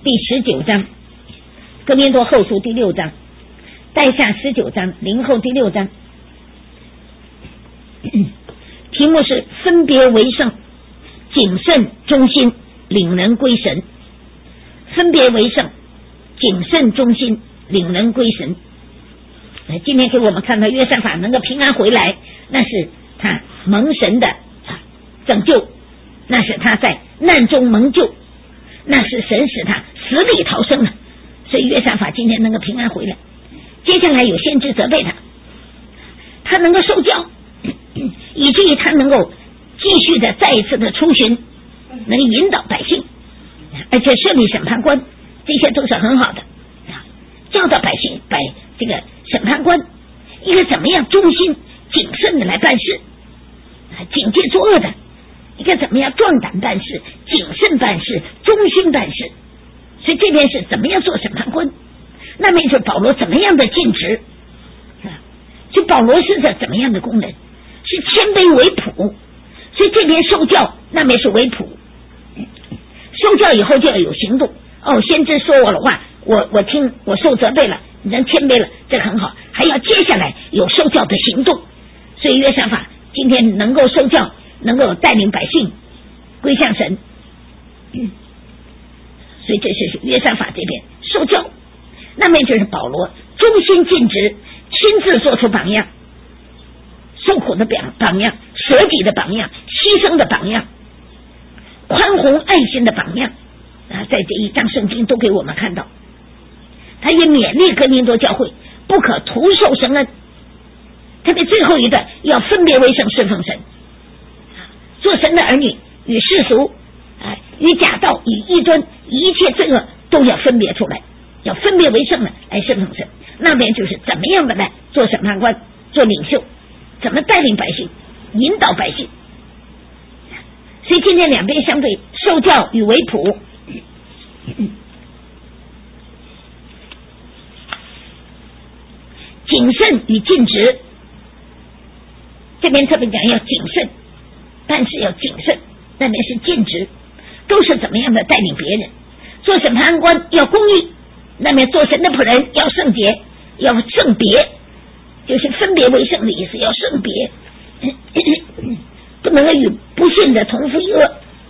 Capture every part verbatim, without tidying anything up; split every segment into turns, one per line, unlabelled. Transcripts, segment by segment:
第十九章，哥林多后书第六章，带下十九章，零后第六章，题目是分别为圣，谨慎忠心，领人归神。分别为圣，谨慎忠心，领人归神。今天给我们看到约沙法能够平安回来，那是他蒙神的拯救，那是他在难中蒙救，那是神使他死里逃生了。所以约沙法今天能够平安回来。接下来有先知责备他，他能够受教，以至于他能够继续的再一次的出巡，能够引导百姓，而且设立审判官，这些都是很好的。教导百姓，百这个审判官一个怎么样忠心谨慎的来办事，警戒作恶的一个怎么样壮胆办事，谨慎办事，忠心办事。所以这边是怎么样做审判官，那边是保罗怎么样的尽职，所以保罗是个怎么样的工人，是谦卑为仆。所以这边受教，那边是为仆。受教以后就要有行动。哦，先知说我的话，我我听，我受责备了，人谦卑了，这个很好。还要接下来有受教的行动。所以约沙法今天能够受教，能够带领百姓归向神，嗯、所以这是约沙法这边受教。那边就是保罗忠心尽职，亲自做出榜样，受苦的榜榜样，舍己的榜样，牺牲的榜样，宽宏爱心的榜样啊，在这一章圣经都给我们看到。他也勉励哥林多教会不可徒受神恩，特别最后一段要分别为圣，侍奉神，做神的儿女与世俗啊，与假道与异端一切罪恶都要分别出来，要分别为圣的来侍奉神。那边就是怎么样的来做审判官，做领袖，怎么带领百姓，引导百姓。所以今天两边相对，受教与为仆，谨慎与尽职。这边特别讲要谨慎，但是要谨慎，那边是尽职，都是怎么样的带领别人。做审判官要公义，那边做神的仆人要圣洁，要圣别，就是分别为圣的意思，要圣别，不能够与不信的同负一恶。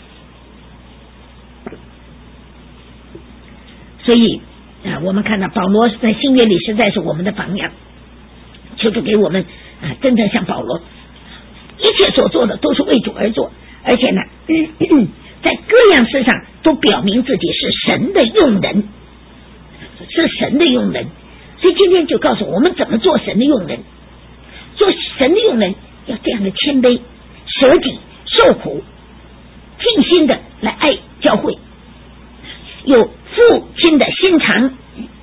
所以啊，我们看到保罗在新约里实在是我们的榜样，求主给我们啊，真正像保罗，一切所做的都是为主而做，而且呢，嗯、在各样事上都表明自己是神的用人，是神的用人。所以今天就告诉我们怎么做神的用人，做神的用人要这样的谦卑、舍己、受苦、尽心的来爱教会，有父亲的心肠，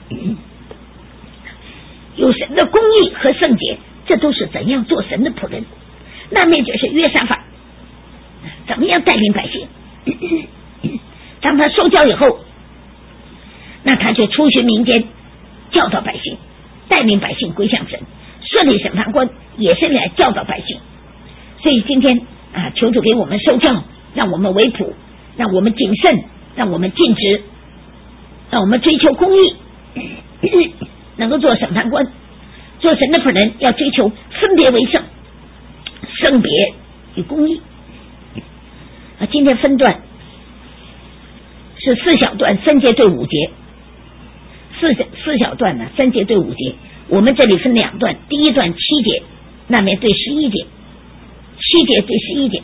有神的公义和圣洁，这都是怎样做神的仆人。那面就是约沙法怎么样带领百姓，当他受教以后，那他就出巡民间，教导百姓，带领百姓归向神，设立审判官也是来教导百姓。所以今天啊，求主给我们受教，让我们为仆，让我们谨慎，让我们尽职，让我们追求公义，能够做审判官，做神的仆人要追求分别为圣，圣别与公义。啊，今天分段是四小段，三节对五节，四四小段呢，三节对五节。我们这里分两段，第一段七节，那边对十一节，七节对十一节。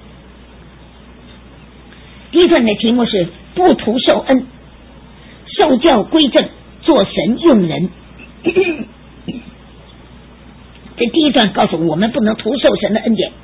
第一段的题目是不图受恩，受教归正，做神用人。这第一段告诉我们不能徒受神的恩典，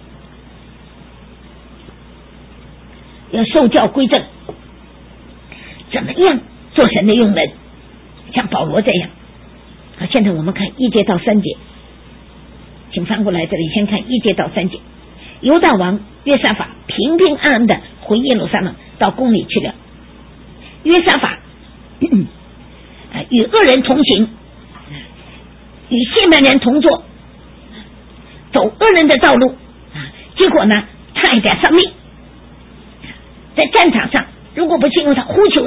要受教归正，怎么样做神的用人，像保罗这样。好，现在我们看一节到三节，请翻过来，这里先看一节到三节。犹大王约沙法平平安安的回耶路撒冷，到宫里去了。约沙法与恶人同行，与谢曼人同坐，走恶人的道路，结果呢，差一点丧命。在战场上，如果不是因为他呼求神，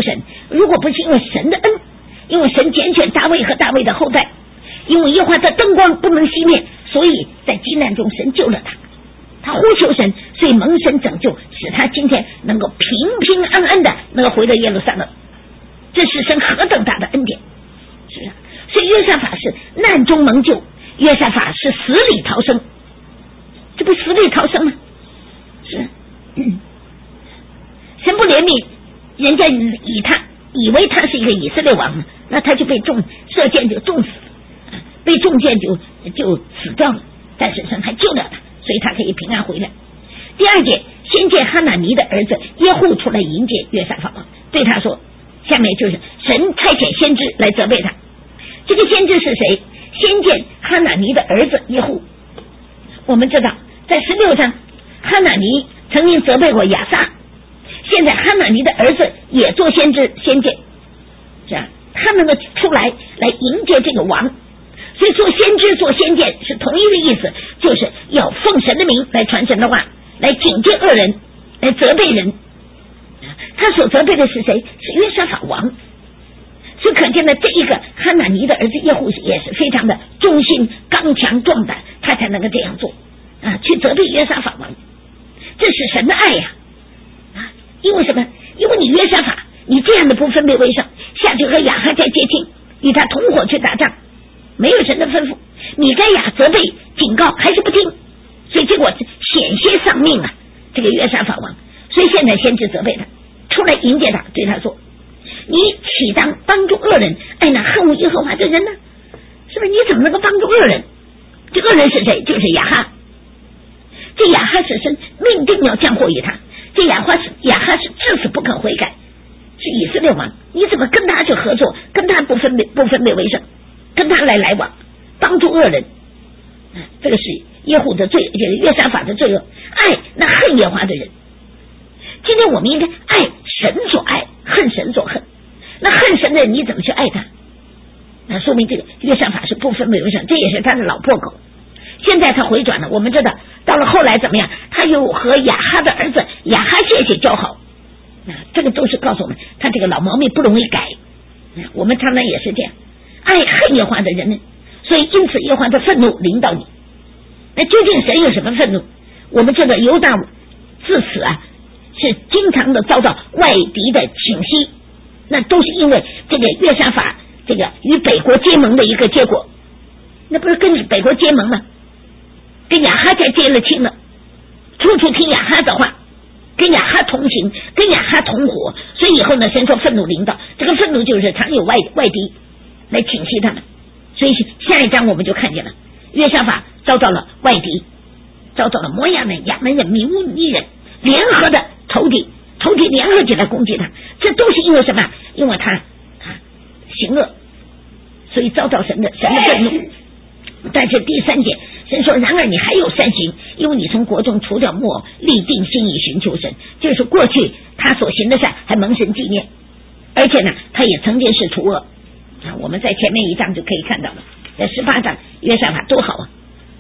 如果不是因为神的恩，因为神拣选大卫和大卫的后代，因为耶和华的灯光不能熄灭，所以在急难中神救了他，他呼求神，所以蒙神拯救，使他今天能够平平安安的能够回到耶路撒冷。这是神何等大的恩典，是啊。所以约沙法是难中蒙救，约沙法是死里逃生，这不死里逃生吗？是、嗯、神不怜悯人家，以他以为他是一个以色列王，那他就被中射箭就中死，被中箭就就死掉了，但是神还救了他，所以他可以平安回来。第二节，先见哈拿尼的儿子耶户出来迎接约沙法王，对他说，下面就是神差遣先知来责备他。这个先知是谁？先见哈拿尼的儿子耶户。我们知道在十六章哈拿尼曾经责备过亚撒，现在哈拿尼的儿子也做先知先见，这样他能够出来来迎接这个王，所以做先知做先见是同一个意思，就是要奉神的名来传神的话，来警戒恶人，来责备人。他所责备的是谁？是约沙法王。所以可见的这一个哈拿尼的儿子耶户也是非常的忠心刚强壮胆，他才能够这样做啊，去责备约沙法王。这是神的爱呀、啊！啊，因为什么？因为你约沙法，你这样的不分别为圣，下去和亚哈在接近，与他同伙去打仗，没有神的吩咐，米该亚责备警告还是不听，所以结果险些丧命啊！这个约沙法王，所以现在先知责备他，出来迎接他，对他说：“你岂当帮助恶人，爱那恨恶耶和华的人呢？是不是？你怎么能够帮助恶人？这恶人是谁？就是亚哈。这亚哈是神命定要降祸于他，这亚哈是亚哈是至死不肯悔改，是以色列王，你怎么跟他去合作，跟他不分别不分别为圣，跟他来来往，帮助恶人？这个是耶户的罪，这个约沙法的罪恶，爱那恨耶和华的人。今天我们应该爱神所爱，恨神所恨。那恨神的人你怎么去爱他？那说明这个约沙法是不分别为圣，这也是他的老破口。现在他回转了，我们知道到了后来怎么样，他又和亚哈的儿子亚哈谢谢交好，这个都是告诉我们他这个老毛病不容易改。我们常常也是这样，爱恨耶和华的人呢，所以因此耶和华的愤怒临到你。那究竟神有什么愤怒？我们知道犹大自此啊是经常的遭到外敌的侵袭，那都是因为这个约沙法这个与北国结盟的一个结果。那不是跟北国结盟吗？跟亚哈在结了亲了，处处听亚哈的话，跟亚哈同行，跟亚哈同伙，所以以后呢，神说愤怒临到，这个愤怒就是常有外外敌来侵袭他们。所以下一章我们就看见了，约沙法遭到了外敌，遭到了摩押人、亚门人、米乌尼人联合的仇敌，仇敌联合起来攻击他，这都是因为什么？因为他啊行恶，所以遭到神的神的愤怒。但是第三节神说，然而你还有善行，因为你从国中除掉木偶，立定心意寻求神，就是过去他所行的善还蒙神纪念，而且呢他也曾经是除恶啊。我们在前面一章就可以看到了，在十八章约沙法多好啊，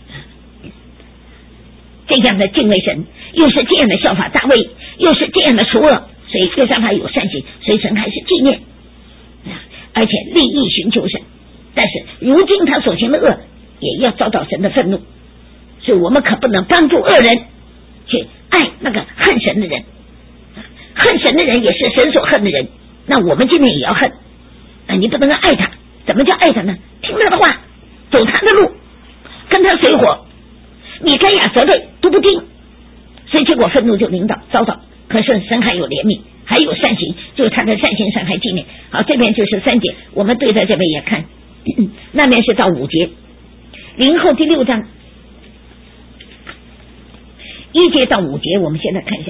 这样的敬畏神，又是这样的效法大卫，又是这样的除恶，所以约沙法有善行，所以神还是纪念，而且立意寻求神。但是如今他所行的恶也要遭到神的愤怒，所以我们可不能帮助恶人去爱那个恨神的人，恨神的人也是神所恨的人，那我们今天也要恨啊！你不能爱他，怎么叫爱他呢？听他的话，走他的路，跟他随伙。米该亚责备都不听，所以结果愤怒就临到遭到。可是神还有怜悯，还有善行，就是他的善行神还纪念。好，这边就是三节，我们对在这边也看，那边是到五节，零后第六章一节到五节，我们现在看一下。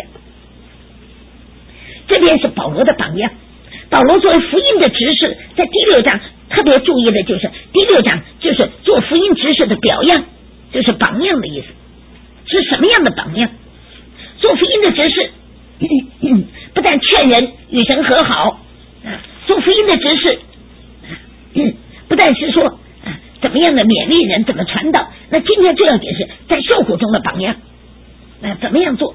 这边是保罗的榜样，保罗作为福音的执事，在第六章特别注意的就是第六章就是做福音执事的表样，就是榜样的意思。是什么样的榜样？做福音的执事不但劝人与神和好，做福音的执事不但是说怎么样的勉励人，怎么传道，那今天最要紧是在受苦中的榜样，那怎么样做？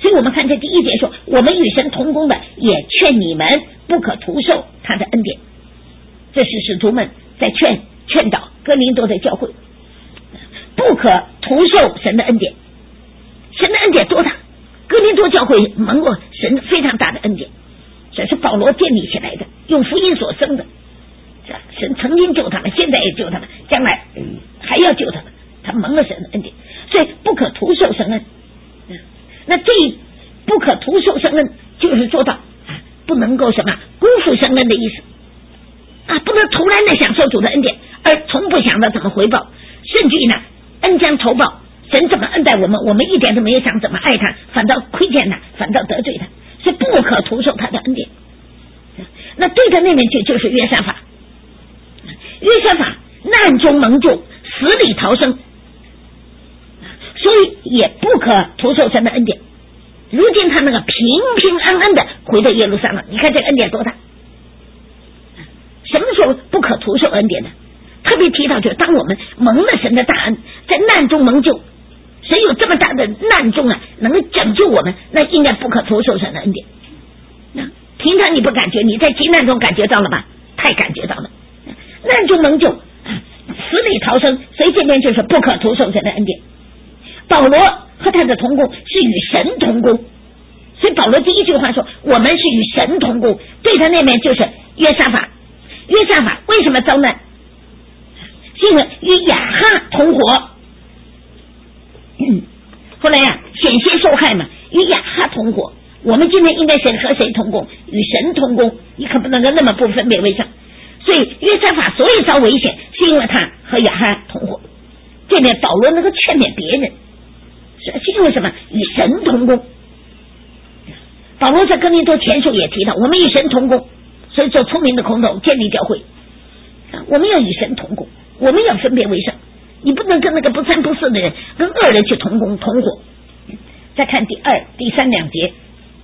所以我们看这第一节说，我们与神同工的也劝你们不可徒受他的恩典。这是使徒们在劝劝导哥林多的教会，不可徒受神的恩典。神的恩典多大？哥林多教会蒙过神非常大的恩典，这是保罗建立起来的，用福音所生的。神曾经救他们，现在也救他们，将来还要救他们，他蒙了神的恩典，所以不可徒受神恩。那这不可徒受神恩，就是做到不能够什么辜负神恩的意思啊，不能突然的享受主的恩典，而从不想到怎么回报，甚至于呢恩将仇报。神怎么恩待我们，我们一点都没有想怎么爱他，反倒亏欠他，反倒得罪他，是不可徒受他的恩典。那对的那面就就是约沙法，约沙法难中蒙救，死里逃生，所以也不可徒受神的恩典。如今他那个平平安安的回到耶路撒冷，你看这个恩典多大？什么时候不可徒受恩典呢？特别提到就是当我们蒙了神的大恩，在难中蒙救，神有这么大的难中啊，能够拯救我们，那应该不可徒受神的恩典。那平常你不感觉，你在急难中感觉到了吧？太感觉到了，难中蒙救，死里逃生，所以这边就是不可徒受神的恩典。保罗和他的同工是与神同工，所以保罗第一句话说我们是与神同工，对他那边就是约沙法。约沙法为什么遭难？是因为与亚哈同伙，嗯、后来呀、啊、险些受害嘛，与亚哈同伙。我们今天应该是和谁同工？与神同工，你可不能够那么不分别为圣。所以约沙法所以遭危险，是因为他和亚哈同伙。这边保罗能够劝勉别人，是是因为什么？与神同工。保罗在哥林多前书也提到，我们与神同工，所以做聪明的空头建立教会。我们要与神同工，我们要分别为圣，你不能跟那个不三不四的人跟恶人去同工同伙。再看第二第三两节，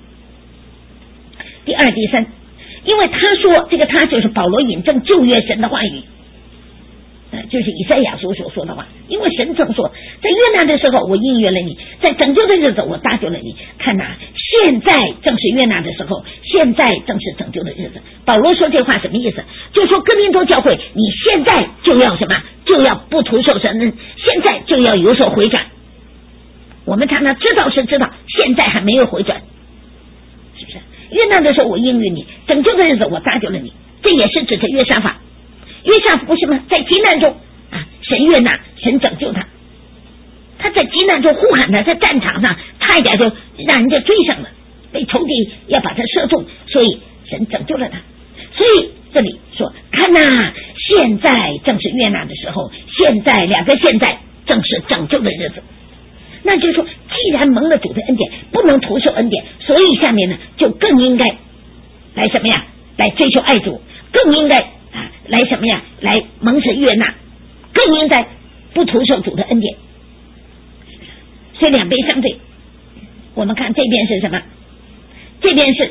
第二第三，因为他说这个他就是保罗引证旧约神的话语，就是以赛亚书所说的话。因为神曾说，在约难的时候我应允了你，在拯救的日子我搭救了你。看哪、啊，现在正是约难的时候，现在正是拯救的日子。保罗说这话什么意思？就说哥林多教会，你现在就要什么？就要不徒受神恩，现在就要有所回转。我们常常知道是知道，现在还没有回转，是不是？约难的时候我应允你，拯救的日子我搭救了你，这也是指着约沙法。约沙法不是吗？在急难中啊，神悦纳，神拯救他。他在急难中呼喊他，在战场上差一点就让人家追上了，被仇敌要把他射中，所以神拯救了他。所以这里说，看呐、啊，现在正是悦纳的时候，现在两个现在正是拯救的日子。那就是说，既然蒙了主的恩典，不能徒受恩典，所以下面呢就更应该来什么呀？来追求爱主，更应该啊来什么呀？来蒙神悦纳，更应该不徒受主的恩典。所以两边相对，我们看这边是什么？这边是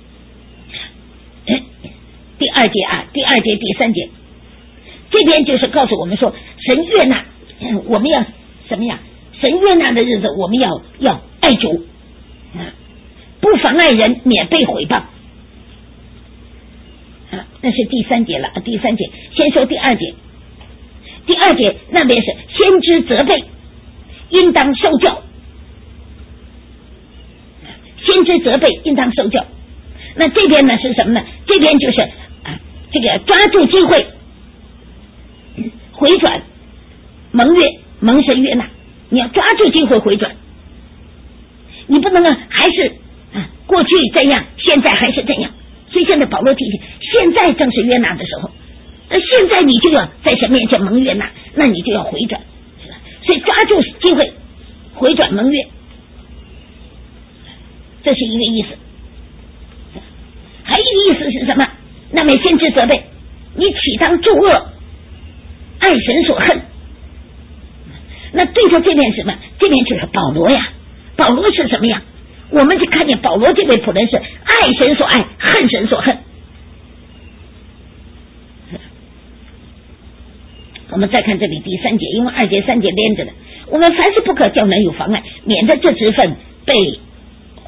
第二节啊，第二节第三节，这边就是告诉我们说，神悦纳，我们要什么呀？神悦纳的日子，我们要要爱主，不妨碍人免被毁谤。啊，那是第三节了。第三节，先说第二节。第二节那边是先知责备，应当受教。先知责备，应当受教。那这边呢是什么呢？这边就是啊，这个抓住机会，回转，蒙悦，蒙神悦纳。你要抓住机会回转，你不能啊，还是啊过去这样，现在还是这样。所以现在保罗提醒，现在正是悦纳的时候，那现在你就要在神面前蒙悦纳，那你就要回转，所以抓住机会回转蒙悦，这是一个意思。还有一个意思是什么？那么先知责备你，岂当作恶，爱神所恨。那对着这边什么？这边就是保罗呀。保罗是什么呀？我们就看见保罗这位仆人是爱神所爱，恨神所恨。我们再看这里第三节，因为二节三节连着的，我们凡事不可叫人有妨碍，免得这职分被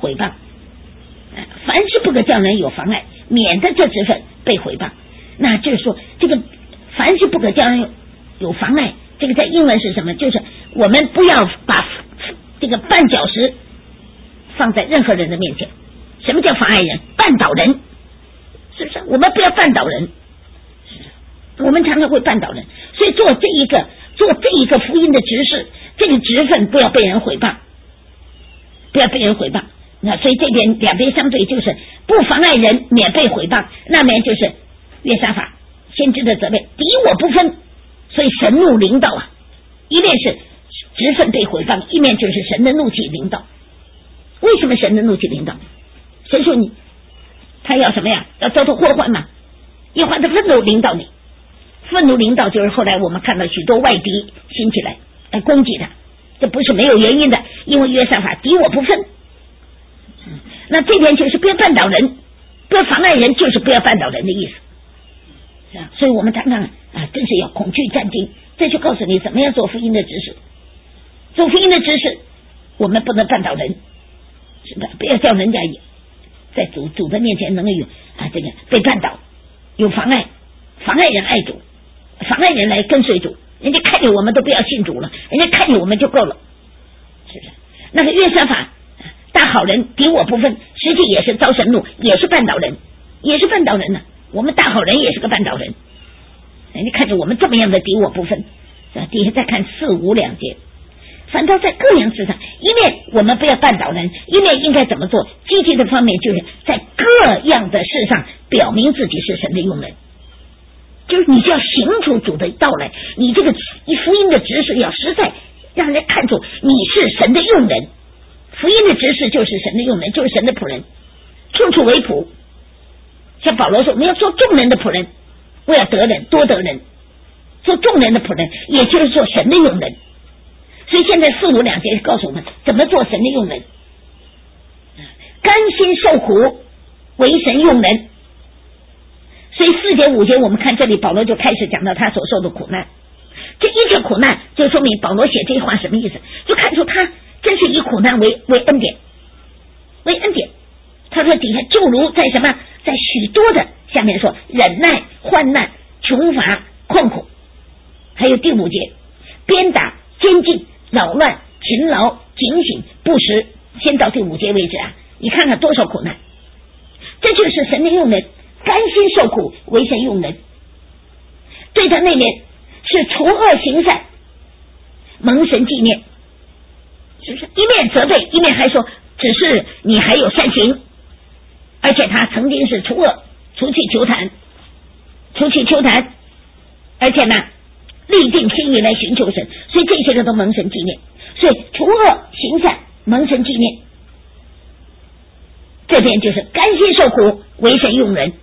毁谤。凡是不可叫人有妨碍，免得这职分被毁谤。那就是说，这个凡是不可叫人有妨碍，这个在英文是什么？就是我们不要把这个绊脚石放在任何人的面前。什么叫妨碍人？绊倒人，是不是？我们不要绊倒人，我们常常会绊倒人，所以做这一个做这一个福音的执事，这个职分不要被人毁谤，不要被人毁谤。那所以这边两边相对，就是不妨碍人，免被毁谤。那边就是约沙法先知的责备，敌我不分，所以神怒临到啊，一面是职分被毁谤，一面就是神的怒气临到。为什么神的怒气临到？神说你他要什么呀？要遭受祸患嘛，耶和华的愤怒临到你，愤怒临到就是后来我们看到许多外敌兴起来来攻击他，这不是没有原因的，因为约沙法敌我不分。那这边就是不要绊倒人，不要妨碍人，就是不要绊倒人的意思，是吧？所以我们常常啊，真是要恐惧战惊。这就告诉你怎么样做福音的知识，做福音的知识，我们不能绊倒人，是吧？不要叫人家在主主的面前能够有啊这个被绊倒，有妨碍，妨碍人爱主，妨碍人来跟随主。人家看见我们都不要信主了，人家看见我们就够了，是不是？那个约沙法大好人敌我不分，实际也是遭神怒，也是绊倒人，也是绊倒人呢。我们大好人也是个绊倒人，人家看着我们这么样的敌我不分。底下再看四五两节，反倒在各样事上，一面我们不要绊倒人，一面应该怎么做？积极的方面就是在各样的事上表明自己是神的用人，就是你就要行出主的道来，你这个福音的执事要实在让人看出你是神的用人。福音的执事就是神的用人，就是神的仆人，处处为仆。像保罗说，我们要做众人的仆人，我要得人多得人，做众人的仆人，也就是做神的用人。所以现在四五两节告诉我们怎么做神的用人，甘心受苦为神用人。所以四节五节我们看这里，保罗就开始讲到他所受的苦难。这一切苦难就说明保罗写这句话什么意思，就看出他真是以苦难为为恩典，为恩典。他说底下就如在什么，在许多的下面说忍耐、患难、穷乏、困苦，还有第五节鞭打、监禁、扰乱、勤劳、警醒、不时，先到第五节为止啊！你看看多少苦难，这就是神的用人，甘心受苦为神用人。对他那面是除恶行善，蒙神纪念，是不是？一面责备，一面还说只是你还有善行，而且他曾经是除恶，除去求谈，除去求谈，而且呢立定心意来寻求神，所以这些个都蒙神纪念。所以除恶行善，蒙神纪念，这边就是甘心受苦为神用人。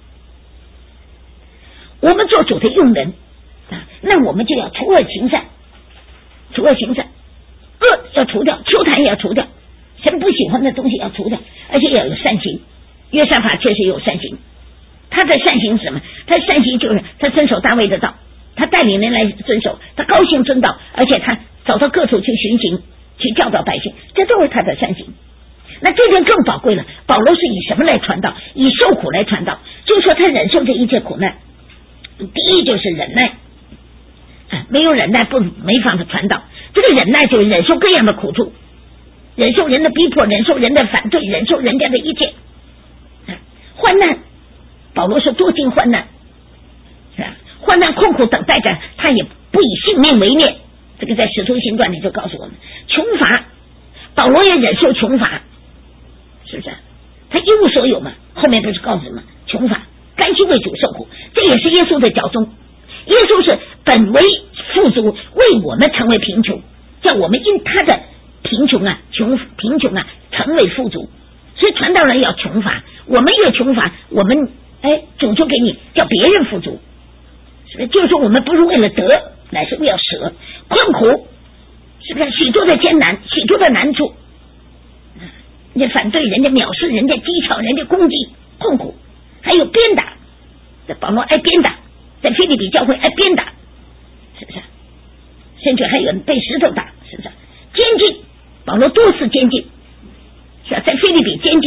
我们做主的用人啊，那我们就要除恶行善，除恶行善，恶要除掉，求谈也要除掉，神不喜欢的东西要除掉，而且要有善行。约沙法确实有善行，他的善行是什么？他的善行就是他遵守大卫的道，他带领人来遵守，他高兴遵道，而且他走到各处去巡行，去教导百姓，这都是他的善行。那这边更宝贵了，保罗是以什么来传道？以受苦来传道，就是说他忍受这一切苦难。第一就是忍耐，啊、没有忍耐不没法子传道。这个忍耐就是忍受各样的苦处，忍受人的逼迫，忍受人的反对，忍受人家的一切。啊、患难，保罗说多经患难，是吧？患难困苦等待着，他也不以性命为念。这个在使徒行传里就告诉我们，穷乏，保罗也忍受穷乏，是不是？他一无所有嘛，后面不是告诉我们穷乏，甘心为主受苦，这也是耶稣的脚踪。耶稣是本为富足，为我们成为贫穷，叫我们因他的贫穷啊，穷贫穷啊，成为富足。所以传道人要穷乏，我们越穷乏，我们哎，主就给你叫别人富足，是不是？就是说我们不是为了得，乃是为了舍。困苦，是不是？许多的艰难，许多的难处，人家反对，人家藐视，人家讥嘲，人家攻击，痛苦，还有鞭打。这保罗爱鞭打，在腓立比教会爱鞭打，是不是？甚至还有人被石头打，是不是？监禁，保罗多次监禁，是吧？在腓立比监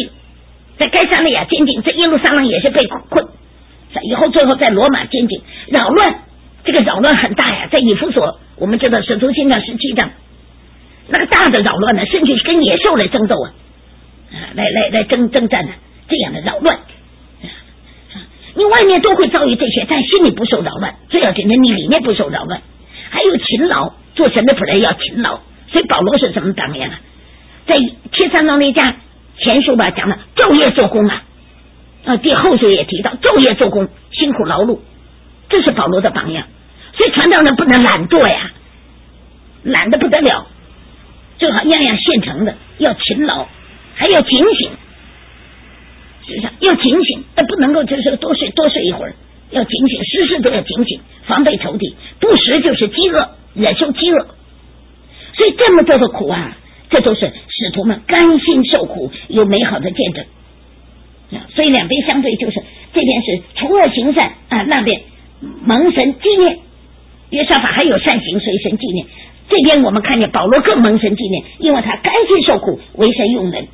撒利亚监禁，在耶路撒冷也是被困，以后最后在罗马监禁，扰乱，这个扰乱很大呀。在以弗所，我们知道使徒行传十七章，那个大的扰乱呢，甚至跟野兽来争斗啊，来来来征征战呢、啊，这样的扰乱。你外面都会遭遇这些，但心里不受扰乱，最要紧的你里面不受扰乱。还有勤劳，做神的仆人要勤劳。所以保罗是什么榜样啊？在七三章那家前书吧讲了昼夜做工啊，啊，第后书也提到昼夜做工，辛苦劳碌，这是保罗的榜样。所以传道人不能懒惰呀，懒得不得了，最好样样现成的，要勤劳，还要警醒。是不是要警醒？但不能够就是多睡多睡一会儿，要警醒，时时都要警醒，防备仇敌。不食就是饥饿，忍受饥饿。所以这么多的苦啊，这都是使徒们甘心受苦，有美好的见证。所以两边相对，就是这边是除恶行善啊，那边蒙神纪念，约沙法还有善行，随神纪念。这边我们看见保罗更蒙神纪念，因为他甘心受苦，为神用人。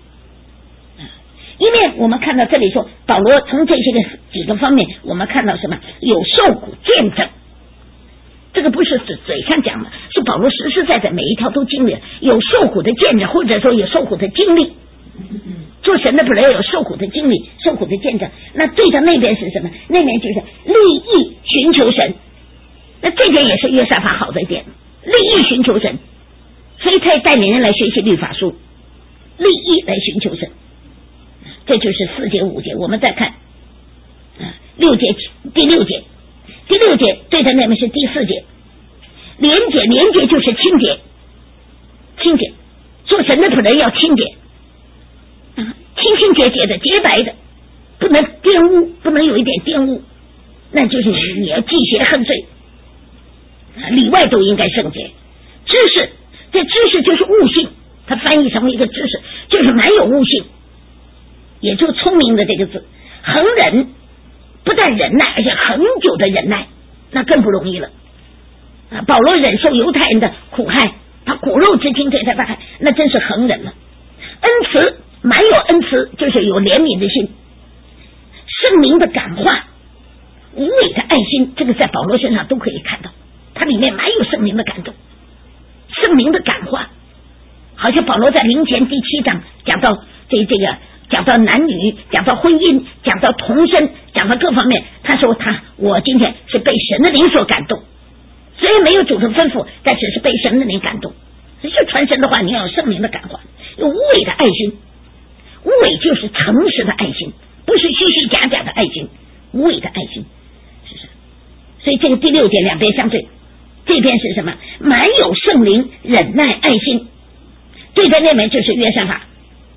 一面我们看到这里说保罗从这些个几个方面，我们看到什么？有受苦见证。这个不是嘴嘴上讲的，是保罗实实在在每一条都经历，有受苦的见证，或者说有受苦的经历。做神的仆人有受苦的经历，受苦的见证。那对着那边是什么？那边就是利益寻求神。那这点也是约沙法好的一点，利益寻求神，所以他也带领人来学习律法书，利益来寻求神。这就是四节五节。我们再看啊，六节第六节，第六节对的那边是第四节，廉洁，廉洁就是清洁，清洁，做神的仆人要清洁啊，清清洁洁的，洁白的，不能玷污，不能有一点玷污，那就是你你要忌邪恨罪啊，里外都应该圣洁。知识，这知识就是悟性，它翻译成为一个知识，就是蛮有悟性。也就聪明的这个字，恒忍，不但忍耐，而且恒久的忍耐，那更不容易了。啊，保罗忍受犹太人的苦害，把骨肉之亲对他的害，那真是恒忍了。恩慈，蛮有恩慈，就是有怜悯的心，圣灵的感化，无伪的爱心，这个在保罗身上都可以看到，它里面蛮有圣灵的感动，圣灵的感化。好像保罗在灵前第七章讲到这这个。讲到男女，讲到婚姻，讲到童身，讲到各方面，他说他我今天是被神的灵所感动，虽然没有主的吩咐，但是是被神的灵感动。所以传神的话，你要有圣灵的感化，有无伪的爱心，无伪就是诚实的爱心，不是虚虚假假的爱心，无伪的爱心，是不是？所以这个第六节两边相对，这边是什么？满有圣灵，忍耐，爱心，对在那边就是约沙法。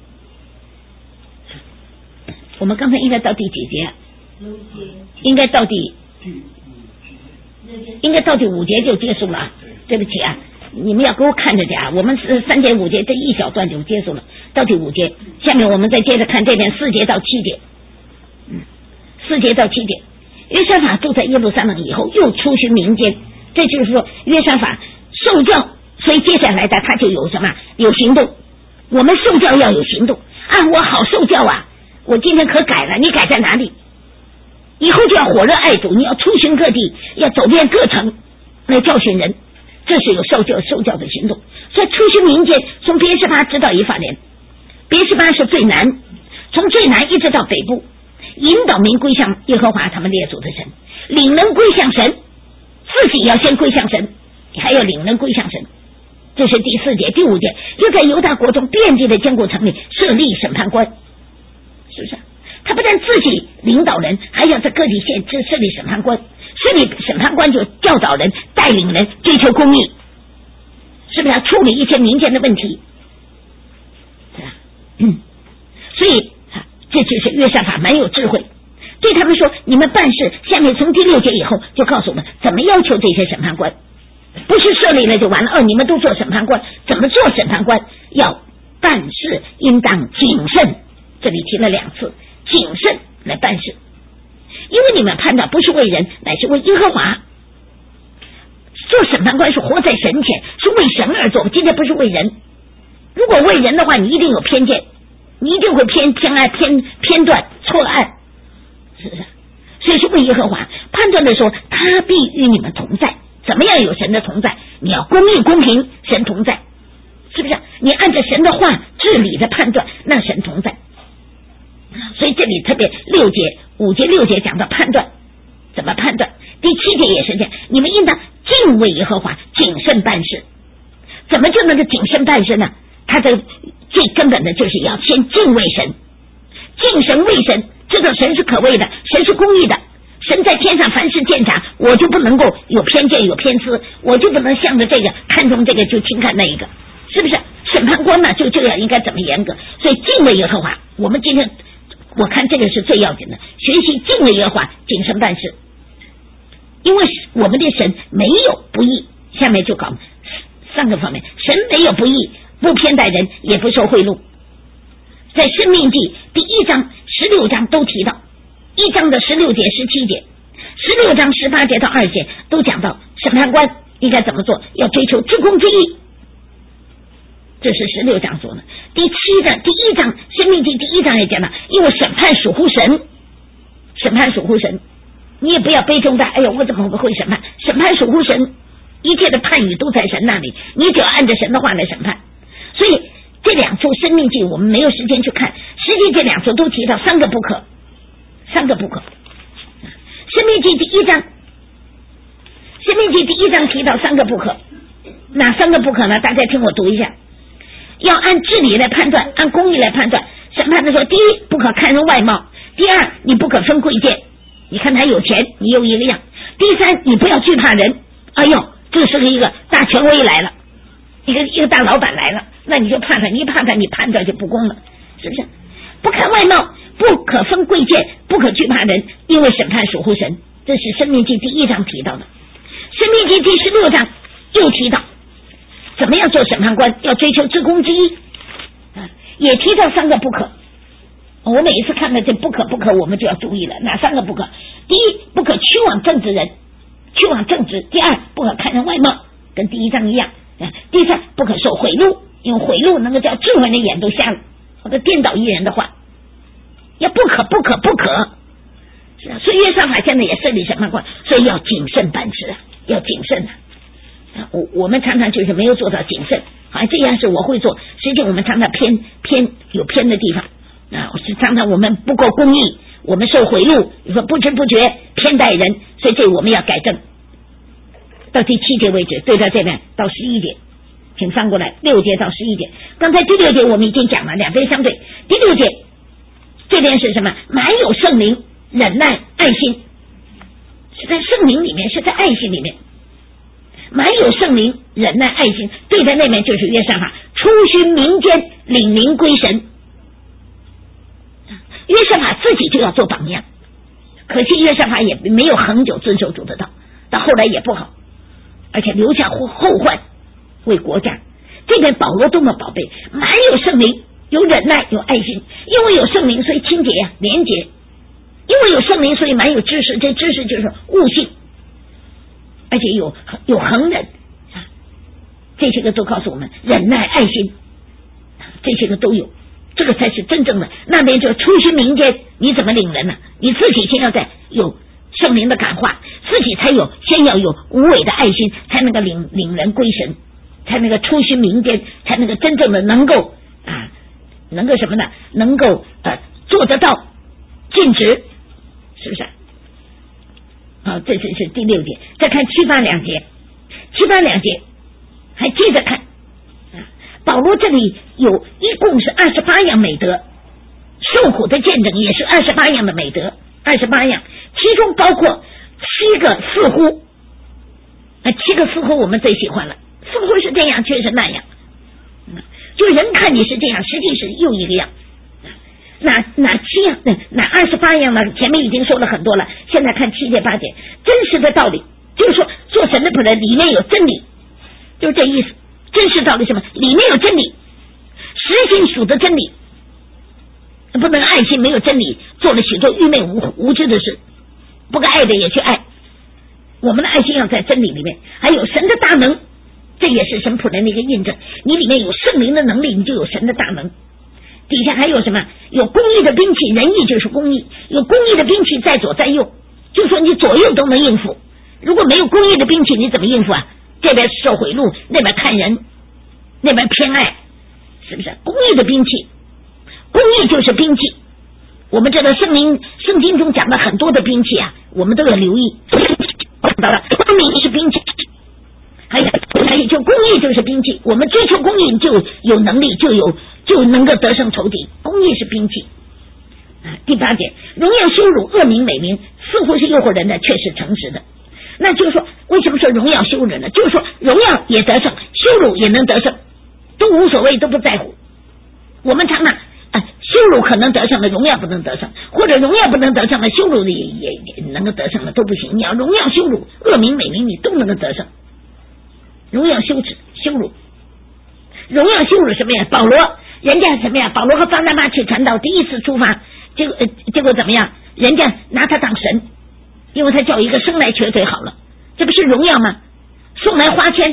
我们刚才应该到第几节啊？应该到第应该到第五节就结束了。对不起啊，你们要给我看着点啊。我们是三节五节这一小段就结束了，到第五节，下面我们再接着看这边四节到七节。嗯，四节到七节，约沙法住在耶路撒冷以后，又出巡民间，这就是说约沙法受教，所以接下来的他就有什么？有行动。我们受教要有行动啊！我好受教啊！我今天可改了，你改在哪里？以后就要火热爱主，你要出巡各地，要走遍各城来教训人，这是有受教受教的行动。所以出巡民间，从别是巴直到以法莲，别是巴是最南，从最南一直到北部，引导民归向耶和华他们列祖的神，领人归向神，自己要先归向神，还要领人归向神。这是第四节。第五节，又在犹大国中遍地的坚固城里设立审判官，是不是？他不但自己领导人，还要在各地县制设立审判官，设立审判官就教导人、带领人追求公义，是不是？处理一些民间的问题，是吧？嗯，所以啊，这就是约沙法蛮有智慧，对他们说：你们办事，下面从第六节以后就告诉我们怎么要求这些审判官，不是设立了就完了。哦，你们都做审判官，怎么做审判官？要办事应当谨慎，这里提了两次。谨慎来办事，因为你们判断不是为人，乃是为耶和华。做审判官是活在神前，是为神而做，今天不是为人。如果为人的话，你一定有偏见， 你一定会偏偏爱偏偏断错案，是不是？所以说问耶和华判断的时候，他必与你们同在。怎么样有神的同在？你要公义公平，神同在，是不是？你按照神的话治理的判断，那神同在。所以这里特别六节五节六节讲到判断，怎么判断？第七节也是这样，你们应当敬畏耶和华，谨慎办事。怎么就能够谨慎办事呢？他的最根本的就是要先敬畏神，敬神畏神，知道神是可畏的，神是公义的，神在天上凡事鉴察，我就不能够有偏见有偏私，我就不能向着这个看重这个就轻看那一个，是不是？审判官呢就这样应该怎么严格？所以敬畏耶和华，我们今天我看这个是最要紧的，学习敬畏耶和华，谨慎办事。因为我们的神没有不义，下面就搞三个方面，神没有不义，不偏待人，也不受贿赂。在申命记第一章十六章都提到，一章的十六节十七节，十六章十八节到二节都讲到审判官应该怎么做，要追求至公之义，这是十六章说的。第七章第一章申命记第一章也讲到，因为审判属乎神，审判属乎神，你也不要悲中带，哎呦我怎么会审判？审判属乎神，一切的判语都在神那里，你只要按着神的话来审判。所以这两处申命记我们没有时间去看，实际这两处都提到三个不可，三个不可。申命记第一章申命记第一章提到三个不可，哪三个不可呢？大家听我读一下。要按治理来判断，按公义来判断。审判的时候，第一不可看人外貌，第二你不可分贵贱，你看他有钱你又一个样，第三你不要惧怕人，哎呦这是一个大权威来了，一个一个大老板来了，那你就怕他，你一怕他你判断就不公了，是不是？不看外貌，不可分贵贱，不可惧怕人，因为审判属乎神，这是申命记第一章提到的。申命记第十六章又提到怎么样做审判官，要追求至公之义，也提到三个不可。我每一次看到这不可不可，我们就要注意了，哪三个不可？第一，不可屈枉正直人，屈枉正直；第二，不可看人外貌，跟第一章一样；第三，不可受贿赂，因为贿赂能够叫智慧的眼都瞎了，或者颠倒一人的话，要不可不可不可。是啊，所以约沙法现在也设立审判官，所以要谨慎办事啊，要谨慎啊。我我们常常就是没有做到谨慎，好像这样是我会做，实际我们常常偏偏有偏的地方啊，常常我们不够公义，我们受贿赂，你说不知不觉偏待人，所以这我们要改正。到第七节为止，对到这边到十一节，请翻过来，六节到十一节。刚才第六节我们已经讲了，两边相对。第六节这边是什么？满有圣灵，忍耐，爱心，是在圣灵里面，是在爱心里面。满有圣灵，忍耐，爱心，对在那边就是约沙法出巡民间，领民归神。约沙法自己就要做榜样，可惜约沙法也没有恒久遵守主的道，到后来也不好，而且留下后患为国家。这边保罗多么宝贝，满有圣灵，有忍耐，有爱心，因为有圣灵所以清洁呀、啊、廉洁，因为有圣灵所以满有知识，这知识就是悟性，而且有有恒忍，这些个都告诉我们忍耐爱心，这些个都有，这个才是真正的。那边就出巡民间，你怎么领人呢？你自己先要在有圣灵的感化，自己才有先要有无伪的爱心，才能够领领人归神，才能够出巡民间，才能够真正的能够啊，能够什么呢？能够呃做得到尽职，是不是？好，这是是第六节。再看七八两节，七八两节还接着看，保罗这里有一共是二十八样美德，受苦的见证也是二十八样的美德，二十八样，其中包括七个似乎，啊，七个似乎我们最喜欢了，似乎是这样，却是那样，就人看你是这样，实际是又一个样。哪哪七样？哪二十八样呢？前面已经说了很多了，现在看七节八节，真实的道理，就是说做神的仆人里面有真理，就是这意思。真实道理什么？里面有真理，实行属的真理，不能爱心没有真理，做了许多愚昧无无知的事，不该爱的也去爱。我们的爱心要在真理里面，还有神的大能，这也是神仆人的一个印证。你里面有圣灵的能力，你就有神的大能。 底下还有什么？有公义的兵器，仁义就是公义，有公义的兵器在左在右，就说你左右都能应付。如果没有公义的兵器，你怎么应付啊？这边受贿赂，那边看人，那边偏爱，是不是？公义的兵器，公义就是兵器。我们知道圣灵圣经中讲了很多的兵器啊，我们都要留意。到了，公义是兵器，还有还有就公义就是兵器。我们追求公义就有能力，就有就能够得胜仇敌。公义是兵器。啊，第八点，荣耀羞辱，恶名美名，似乎是诱惑人的，却是诚实的。那就是说，为什么说荣耀羞辱呢？就是说，荣耀也得胜，羞辱也能得胜，都无所谓，都不在乎。我们常常啊，羞辱可能得胜了，荣耀不能得胜，或者荣耀不能得胜了，羞辱也也也能够得胜了，都不行。你要荣耀羞辱，恶名美名，你都能够得胜。荣耀羞耻羞辱，荣耀羞辱什么呀？保罗人家什么呀？保罗和巴拿巴去传道，第一次出发，结果、呃、结果怎么样？人家拿他当神，因为他叫一个生来瘸腿好了，这不是荣耀吗？送来花圈。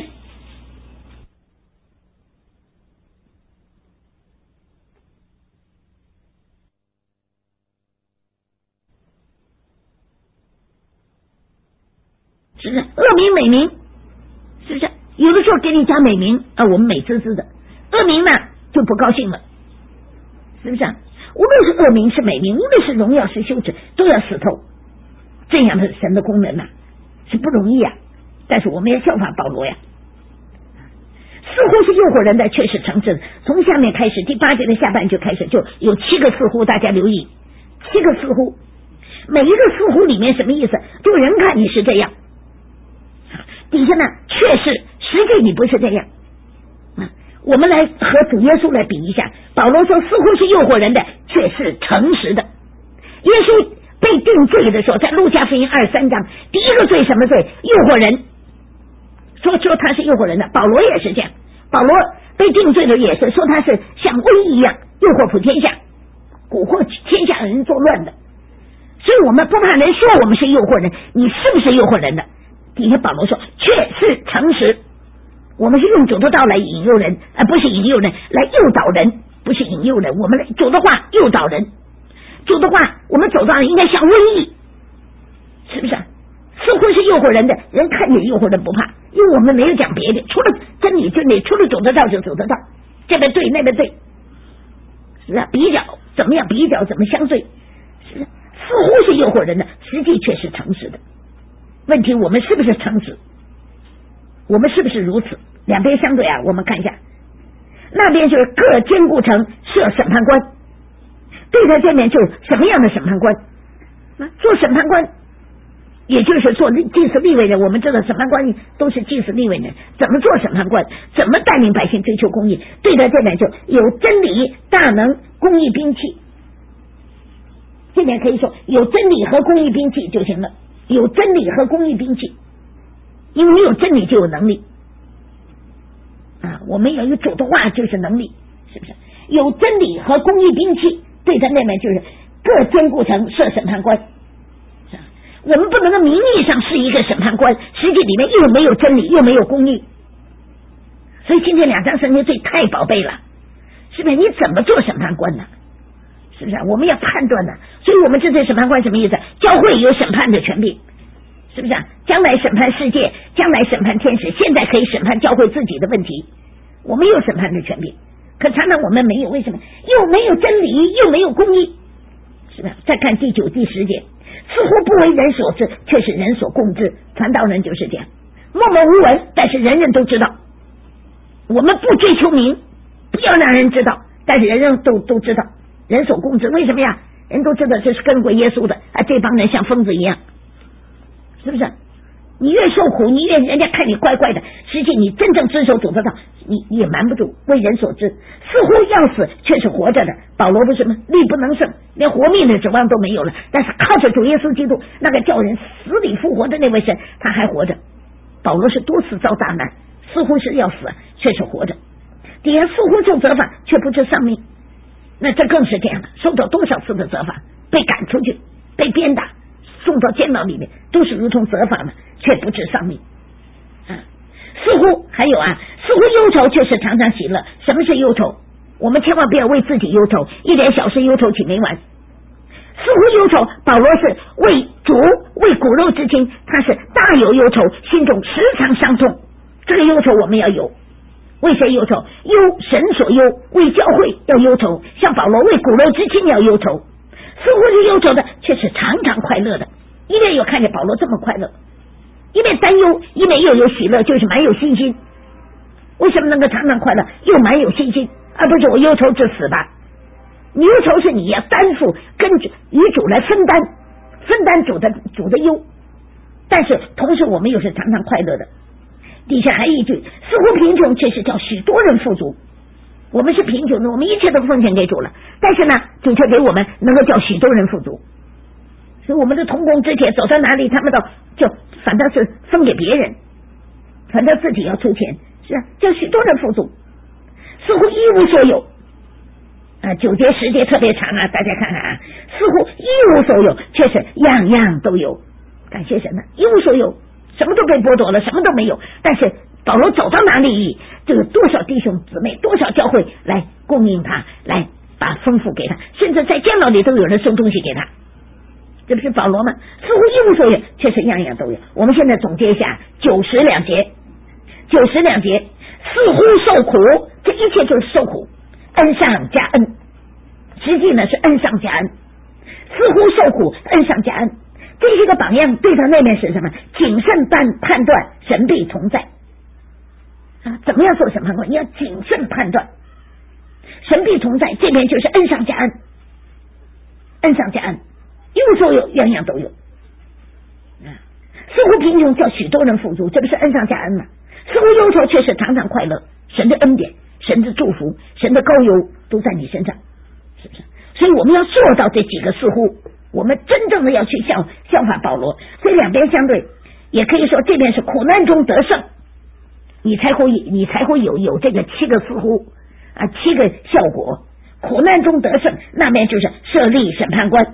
是不是恶名美名？是不是有的时候给你加美名啊？我们美滋滋的，恶名呢就不高兴了，是不是啊？无论是恶名是美名，无论是荣耀是羞耻，都要死透。这样的神的功能啊是不容易啊，但是我们要效法保罗呀。似乎是诱惑人的，却是诚实的。从下面开始，第八节的下半句开始，就有七个似乎，大家留意，七个似乎，每一个似乎里面什么意思？就人看你是这样，底下呢却是实际你不是这样。啊，我们来和主耶稣来比一下。保罗说似乎是诱惑人的，却是诚实的。耶稣被定罪的时候，在路加福音二十三章，第一个罪什么罪？诱惑人，说说他是诱惑人的。保罗也是这样，保罗被定罪的也是说他是像瘟疫一样诱惑普天下，蛊惑天下人作乱的。所以我们不怕人说我们是诱惑人，你是不是诱惑人的？底下保罗说却是诚实，我们是用主的道来引诱人，而不是引诱人来诱导人，不是引诱人，我们主的话诱导人，主的话我们走到应该像瘟疫，是不是？似乎是诱惑人的，人看见诱惑人不怕，因为我们没有讲别的，除了真理真理，除了主的道就主的道，这边对那边对，是啊，比较怎么样，比较怎么相对，是似乎是诱惑人的，实际却是诚实的。问题我们是不是诚实？我们是不是如此？两边相对啊，我们看一下，那边就是各坚固城设审判官，对在这面就什么样的审判官？啊，做审判官，也就是做祭司利未人。我们知道审判官都是祭司利未人，怎么做审判官？怎么带领百姓追求公义？对在这面就有真理、大能、公义兵器。这边可以说有真理和公义兵器就行了，有真理和公义兵器。因为你有真理就有能力啊！我们要有主的话就是能力，是不是？有真理和公义兵器，对他那边就是各坚固城设审判官。我们不能够名义上是一个审判官，实际里面又没有真理，又没有公义。所以今天两章圣经罪太宝贝了，是不是？你怎么做审判官呢？是不是？我们要判断呢。所以我们这次审判官什么意思？教会有审判的权柄。是不是啊？将来审判世界，将来审判天使，现在可以审判教会自己的问题。我们有审判的权柄，可常常我们没有，为什么？又没有真理，又没有公义，是吧？再看第九、第十节，似乎不为人所知，却是人所共知。传道人就是这样，默默无闻，但是人人都知道。我们不追求名，不要让人知道，但是人人都都知道，人所共知。为什么呀？人都知道这是跟过耶稣的啊，这帮人像疯子一样。是不是？你越受苦，你越人家看你怪怪的，实际你真正遵守主的道，你也瞒不住，为人所知。似乎要死，却是活着的。保罗不是吗？力不能胜，连活命的指望都没有了，但是靠着主耶稣基督那个叫人死里复活的那位神，他还活着。保罗是多次遭大难，似乎是要死，却是活着。底下似乎受责罚，却不知丧命。那这更是这样的，受到多少次的责罚，被赶出去，被鞭打，送到监牢里面，都是如同责罚嘛，却不知丧命啊。似乎还有啊，似乎忧愁，却是常常喜乐。什么是忧愁？ 我们千万不要为自己忧愁，一点小事忧愁起没完。似乎忧愁，保罗是为主为骨肉之亲，他是大有忧愁，心中时常伤痛。这个忧愁我们要有，为谁忧愁？忧神所忧，为教会要忧愁，像保罗为骨肉之亲要忧愁。似乎是忧愁的，却是常常快乐的。一面有看见保罗这么快乐，一面担忧，一面又有喜乐，就是蛮有信心。为什么能够常常快乐，又蛮有信心，而不是我忧愁至死吧？你忧愁是你要担负，跟与主来分担，分担主的主的忧。但是同时我们又是常常快乐的。底下还一句，似乎贫穷，却是叫许多人富足。我们是贫穷的，我们一切都奉献给主了，但是呢，主却给我们能够叫许多人富足。所以我们的同工之铁走到哪里，他们都就反倒是分给别人，反倒自己要出钱，是啊，叫许多人富足。似乎一无所有啊，九节十节特别长啊，大家看看啊，似乎一无所有，却是样样都有。感谢神啊，一无所有，什么都被剥夺了，什么都没有。但是保罗走到哪里，就有多少弟兄姊妹，多少教会来供应他，来把丰富给他，甚至在监牢里都有人送东西给他。这不是保罗吗？似乎一无所有，却是样样都有。我们现在总结一下九十两节，九十两节，似乎受苦，这一切就是受苦，恩上加恩，实际呢是恩上加恩，似乎受苦，恩上加恩。这些个榜样对到那边是什么？谨慎判判断，神必同在啊！怎么样做审判官？你要谨慎判断，神必同在。这边就是恩上加恩，恩上加恩，一无所有，样样都有。啊，似乎贫穷，叫许多人富足，这不是恩上加恩吗？似乎忧愁，却是常常快乐。神的恩典，神的祝福，神的膏油都在你身上，是不是？所以我们要做到这几个似乎。我们真正的要去效效法保罗，所以两边相对，也可以说这边是苦难中得胜，你才会你才会有有这个七个似乎啊七个效果。苦难中得胜，那边就是设立审判官，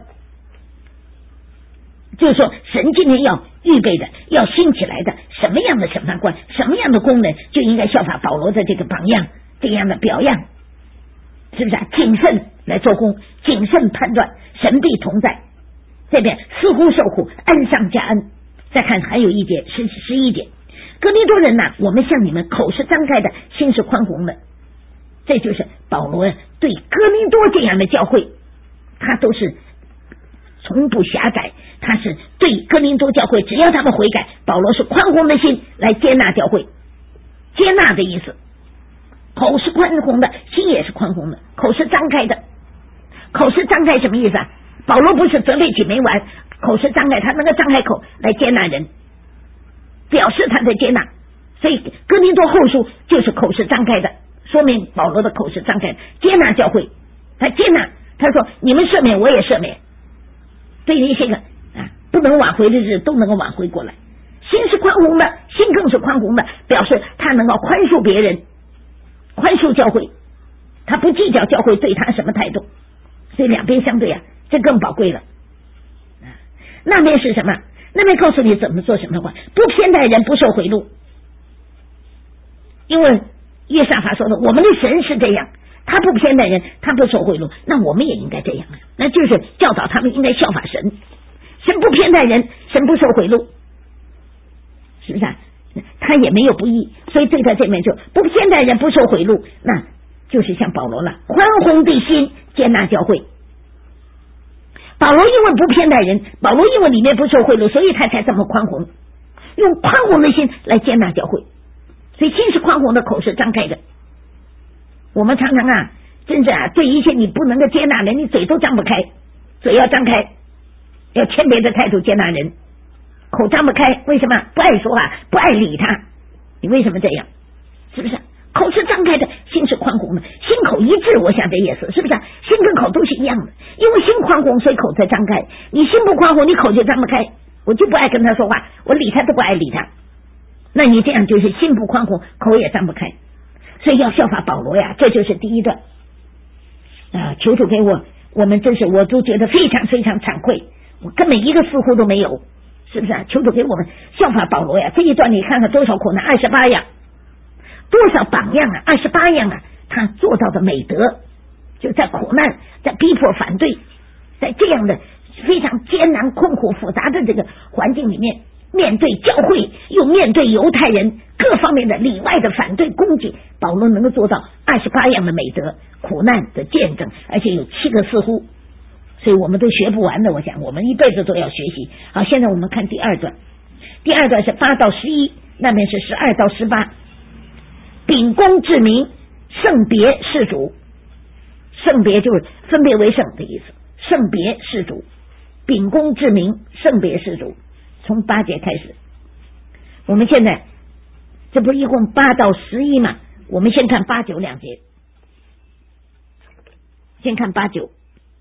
就是说神今天要预备的，要兴起来的什么样的审判官，什么样的功能，就应该效法保罗的这个榜样，这样的表样，是不是啊？谨慎来做工，谨慎判断，神必同在。这边似乎受苦，恩上加恩。再看还有一节十十一节，哥林多人呐、啊，我们向你们口是张开的，心是宽宏的。这就是保罗对哥林多这样的教会，他都是从不狭窄，他是对哥林多教会，只要他们悔改，保罗是宽宏的心来接纳教会，接纳的意思，口是宽宏的，心也是宽宏的，口是张开的。口是张开什么意思啊？保罗不是责备起没完，口是张开，他能够张开口来接纳人，表示他的接纳。所以哥林多后书就是口是张开的，说明保罗的口是张开的，接纳教会，他接纳，他说你们赦免我也赦免，对那些个啊不能挽回的事都能够挽回过来。心是宽宏的，心更是宽宏的，表示他能够宽恕别人，宽恕教会，他不计较教会对他什么态度。所以两边相对啊，这更宝贵了。那边是什么？那边告诉你怎么做审判官，不偏待人，不受贿赂。因为约沙法说的，我们的神是这样，他不偏待人，他不受贿赂，那我们也应该这样啊。那就是教导他们应该效法神，神不偏待人，神不受贿赂，是不是啊？他也没有不义，所以对他这边就不偏待人，不受贿赂，那就是像保罗了，宽宏的心接纳教会。保罗因为不偏待人，保罗因为里面不受贿赂，所以他才这么宽宏，用宽宏的心来接纳教会。所以心是宽宏的，口是张开的。我们常常啊，真是啊，对一切你不能够接纳人，你嘴都张不开，嘴要张开，要谦卑的态度接纳人，口张不开，为什么？不爱说话，不爱理他，你为什么这样？是不是？口是张开的，心是宽宏的，心口一致，我想这意思是不是？心跟口都是一样的，因为心宽宏，所以口才张开。你心不宽宏，你口就张不开。我就不爱跟他说话，我理他都不爱理他。那你这样就是心不宽宏，口也张不开。所以要效法保罗呀，这就是第一段啊！求主给我，我们真是我都觉得非常非常惭愧，我根本一个似乎都没有，是不是啊？求主给我们效法保罗呀！这一段你看看多少苦难，二十八样。多少榜样啊，二十八样啊， 他做到的美德，就在苦难，在逼迫反对，在这样的非常艰难困苦复杂的这个环境里面，面对教会又面对犹太人各方面的里外的反对攻击，保罗能够做到二十八样的美德，苦难的见证，而且有七个似乎，所以我们都学不完的，我想我们一辈子都要学习。好，现在我们看第二段，第二段是八到十一，那边是十二到十八。秉公治民，圣别事主，圣别就是分别为圣的意思，圣别事主，秉公治民，圣别事主，从八节开始。我们现在这不一共八到十一嘛，我们先看八九两节，先看八九。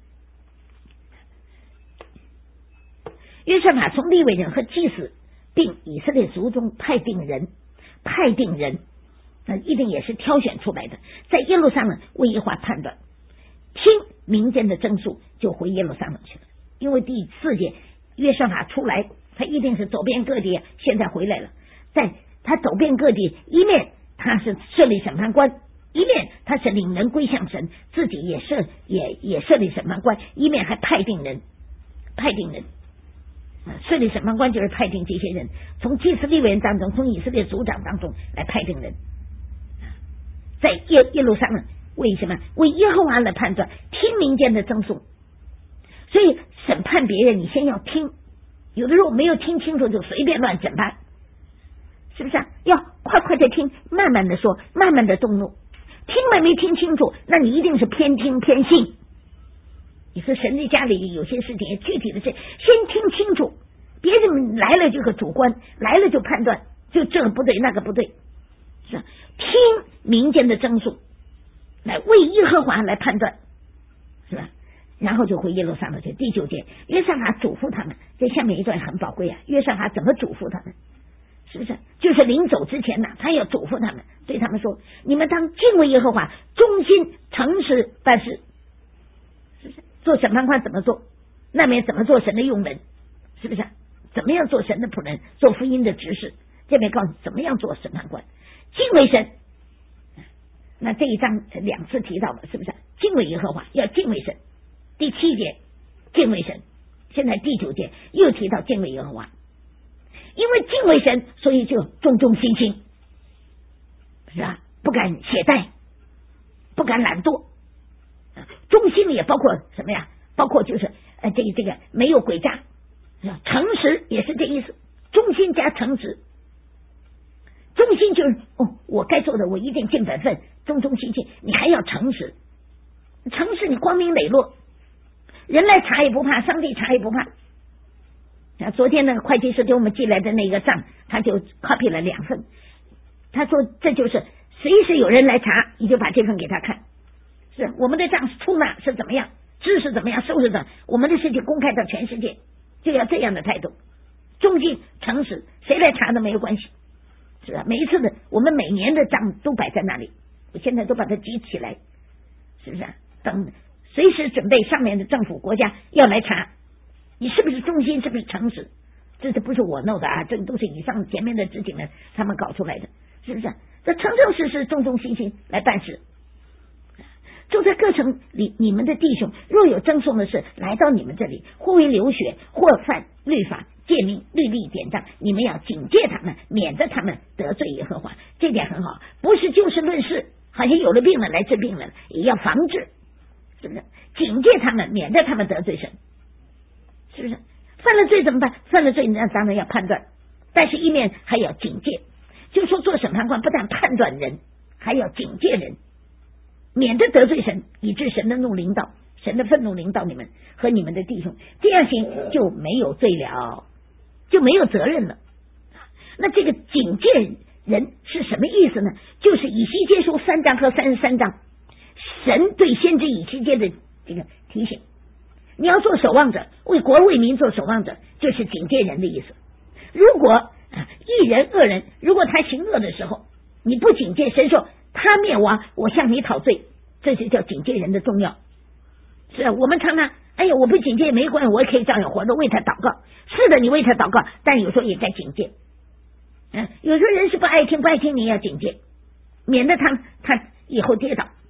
约瑟法从利未人和祭司并以色列族中派定人，派定人那一定也是挑选出来的，在耶路撒冷为耶和华判断，听民间的争诉，就回耶路撒冷去了。因为第四节约瑟法出来，他一定是走遍各地，现在回来了，在他走遍各地，一面他是设立审判官，一面他是领人归向神，自己也设也也设立审判官，一面还派定人，派定人。设立审判官就是派定这些人，从祭司利未人当中，从以色列族长当中来派定人，在耶耶路撒冷为什么为耶和华来判断，听民间的争诉。所以审判别人，你先要听，有的时候没有听清楚就随便乱审判，是不是啊？要快快的听，慢慢的说，慢慢的动怒。听了没听清楚，那你一定是偏听偏信。你说神的家里有些事情具体的是先听清楚，别人来了就很主观，来了就判断，就这个不对那个不对，是吧？听民间的争诉，来为耶和华来判断，是吧？然后就回耶路撒冷去。第九节，约瑟法嘱咐他们，这下面一段很宝贵啊。约瑟法怎么嘱咐他们？是不是就是临走之前呢，他要嘱咐他们，对他们说：你们当敬畏耶和华，忠心诚实办事。是不是？做审判官怎么做，那边怎么做神的用人，是不是？怎么样做神的仆人，做福音的执事，这边告诉怎么样做审判官，敬畏神。那这一章两次提到了，是不是？敬畏耶和华，要敬畏神。第七节敬畏神，现在第九节又提到敬畏耶和华，因为敬畏神，所以就忠忠心心，是吧？不敢懈怠，不敢懒惰。忠心也包括什么呀？包括就是呃，这个这个没有诡诈，诚实也是这意思。忠心加诚实，忠心就是哦，我该做的我一定尽本分，忠忠心心。你还要诚实，诚实你光明磊落，人来查也不怕，上帝查也不怕。啊，昨天那个会计师给我们寄来的那个账，他就 copy 了两份。他说这就是随时有人来查，你就把这份给他看。是我们的账出纳是怎么样，知识怎么样，收拾怎么样，我们的事情公开到全世界，就要这样的态度，忠心诚实，谁来查都没有关系，是吧？每一次的我们每年的账都摆在那里，我现在都把它集起来，是不是啊？等随时准备上面的政府国家要来查，你是不是忠心，是不是诚实？这这不是我弄的啊，这都是以上前面的知己们他们搞出来的，是不是啊？这诚诚实实、忠忠心心来办事。就在各城里，你们的弟兄若有争讼的事来到你们这里，或为流血，或犯律法诫命律例典章，你们要警戒他们，免得他们得罪耶和华。这点很好，不是就事论事，好像有了病了来治病了，也要防治，是不是？警戒他们，免得他们得罪神，是不是？犯了罪怎么办？犯了罪那当然要判断，但是一面还要警戒。就说做审判官不但判断人，还要警戒人，免得得罪神，以致神的怒临到，神的愤怒临到你们和你们的弟兄，这样行就没有罪了，就没有责任了。那这个警戒人是什么意思呢？就是以西结书三章和三十三章，神对先知以西结的这个提醒，你要做守望者，为国为民做守望者，就是警戒人的意思。如果一人恶人，如果他行恶的时候你不警戒，神说他灭亡，我向你讨罪，这就叫警戒人的重要。是啊，我们常常哎呀，我不警戒没关系，我也可以照样活着，为他祷告。是的，你为他祷告，但有时候也该警戒。嗯，有时候人是不爱听，不爱听，你也要警戒，免得他他以后跌倒，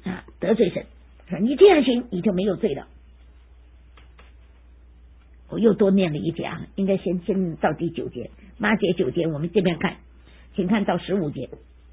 啊，得罪神，说你这样行你就没有罪了。我又多念了一节啊，应该先先到第九节，八节九节，我们这边看，请看到十五节，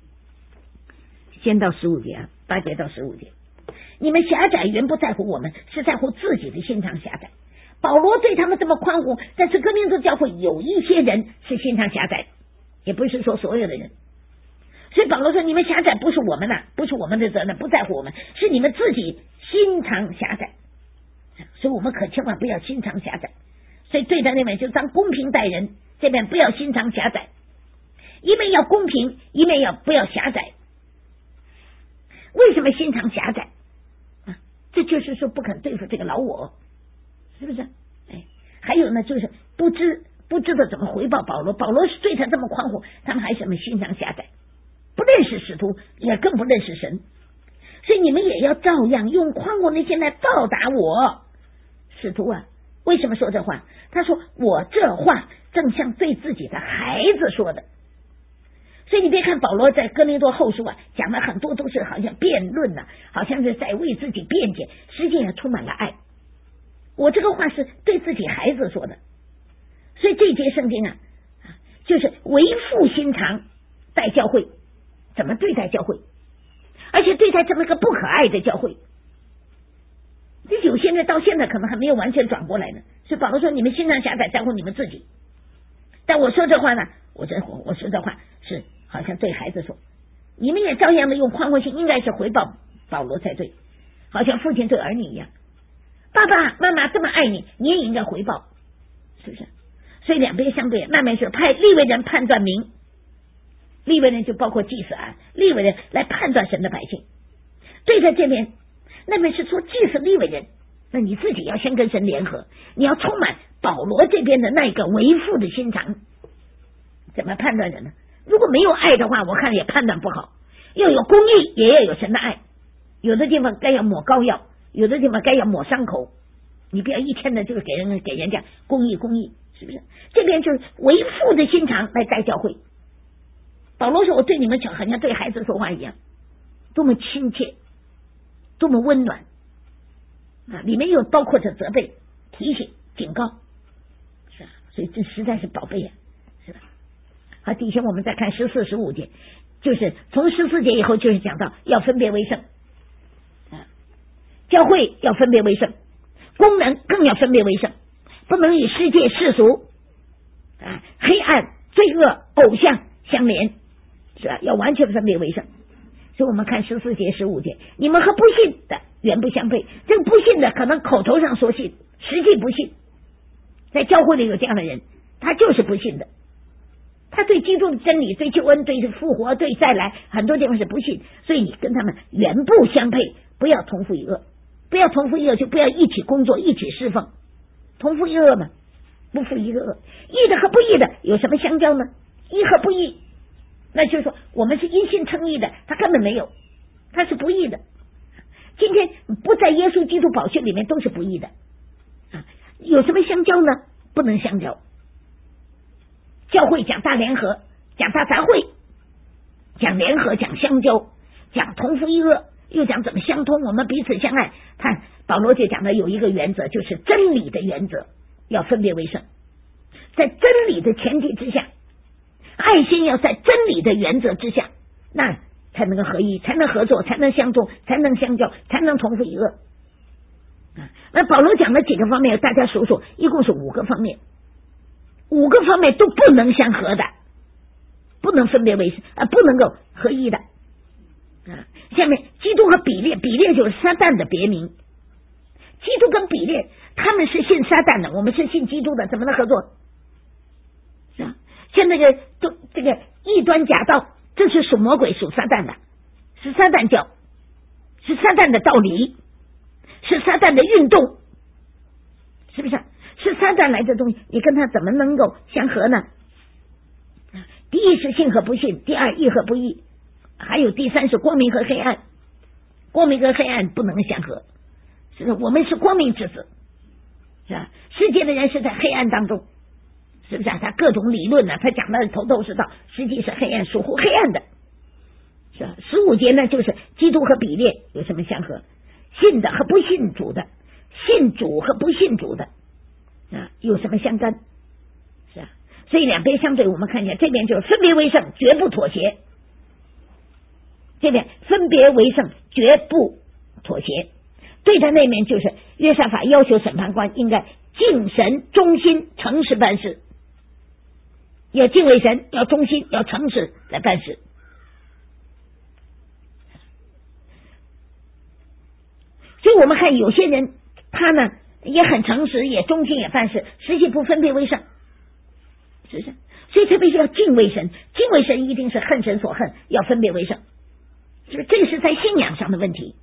先到十五节啊，八节到十五节。你们狭窄原不在乎我们，是在乎自己的心肠狭窄。保罗对他们这么宽宏，但是哥林多教会有一些人是心肠狭窄，也不是说所有的人。所以保罗说你们狭窄不是我们的，不是我们的责任，不在乎我们，是你们自己心肠狭窄。所以我们可千万不要心肠狭窄。所以对待那边就当公平待人，这边不要心肠狭窄，一面要公平，一面要不要狭窄。为什么心肠狭窄啊？这就是说不肯对付这个老我，是不是？哎，还有呢，就是不知不知道怎么回报保罗。保罗是对他这么宽宏，他们还什么心肠狭窄，不认识使徒，也更不认识神。所以你们也要照样用宽宏的心来报答我。使徒啊，为什么说这话？他说我这话正像对自己的孩子说的。所以你别看保罗在哥林多后书啊讲的很多都是好像辩论呐、啊，好像是在为自己辩解，实际上充满了爱。我这个话是对自己孩子说的。所以这节圣经啊，就是为父心肠待教会，怎么对待教会，而且对待这么一个不可爱的教会。这有些人到现在可能还没有完全转过来呢。所以保罗说你们心肠狭窄，在乎你们自己。但我说这话呢，我这我说这话是好像对孩子说，你们也照样的用宽宏心，应该是回报保罗才对，好像父亲对儿女一样。爸爸妈妈这么爱你，你也应该回报，是不是？所以两边相对，那边是派利未人判断民，利未人就包括祭司啊，利未人来判断神的百姓。对在这边，那边是说祭司利未人，那你自己要先跟神联合，你要充满保罗这边的那个为父的心肠。怎么判断人呢？如果没有爱的话，我看也判断不好。要有公义，也要有神的爱。有的地方该要抹膏药，有的地方该要抹伤口。你不要一天的就是给人给人家公义公义，是不是？这边就是为父的心肠来带教会。保罗说我对你们好像对孩子说话一样，多么亲切，多么温暖啊！里面又包括着责备、提醒、警告，是吧？所以这实在是宝贝啊，是吧？好，底下我们再看十四、十五节，就是从十四节以后就是讲到要分别为圣啊，教会要分别为圣，功能更要分别为圣，不能与世界世俗啊、黑暗、罪恶、偶像相连，是吧？要完全分别为圣。所以我们看十四节、十五节，你们和不信的原不相配。这个不信的可能口头上说信，实际不信。在教会里有这样的人，他就是不信的。他对基督的真理、对救恩、对复活、对再来，很多地方是不信。所以你跟他们原不相配，不要同父一恶。不要同父一恶，就不要一起工作，一起侍奉。同父一恶嘛，不负一个恶。义的和不义的有什么相交呢？义和不义，那就是说我们是因信称义的，他根本没有，他是不义的。今天不在耶稣基督宝血里面都是不义的啊，有什么相交呢？不能相交。教会讲大联合，讲大杂烩，讲联合，讲相交，讲同父一恶，又讲怎么相通，我们彼此相爱。看保罗就讲的有一个原则，就是真理的原则，要分别为圣。在真理的前提之下，爱心要在真理的原则之下，那才能够合一，才能合作，才能相通，才能相交，才能同父一恶。那保罗讲的几个方面，大家数数，一共是五个方面，五个方面都不能相合的，不能分别为圣啊，不能够合一的啊。下面基督和比列，比列就是撒旦的别名。基督跟比列，他们是信撒旦的，我们是信基督的，怎么能合作？是吧？像那个都这个异端假道，这是属魔鬼、属撒旦的，是撒旦教，是撒旦的道理，是撒旦的运动，是不是？是撒旦来的东西，你跟他怎么能够相合呢？第一是信和不信，第二义和不义，还有第三是光明和黑暗。光明和黑暗不能相合，是不是？我们是光明之子，是吧？世界的人是在黑暗当中，是不是啊？他各种理论呢、啊，他讲的头头是道，实际是黑暗，属乎黑暗的，是吧？ 十五节呢，就是基督和比列有什么相合？信的和不信主的，信主和不信主的啊有什么相干？是啊，所以两边相对，我们看见这边就是分别为圣，绝不妥协；这边分别为圣，绝不妥协。对着那面就是约沙法要求审判官应该敬神、忠心、诚实办事，要敬畏神，要忠心，要诚实来办事。所以我们看有些人他呢也很诚实，也忠心，也办事，实际不分别为圣，是不是？所以特别是要敬畏神，敬畏神一定是恨神所恨，要分别为圣，是不是？这个是在信仰上的问题。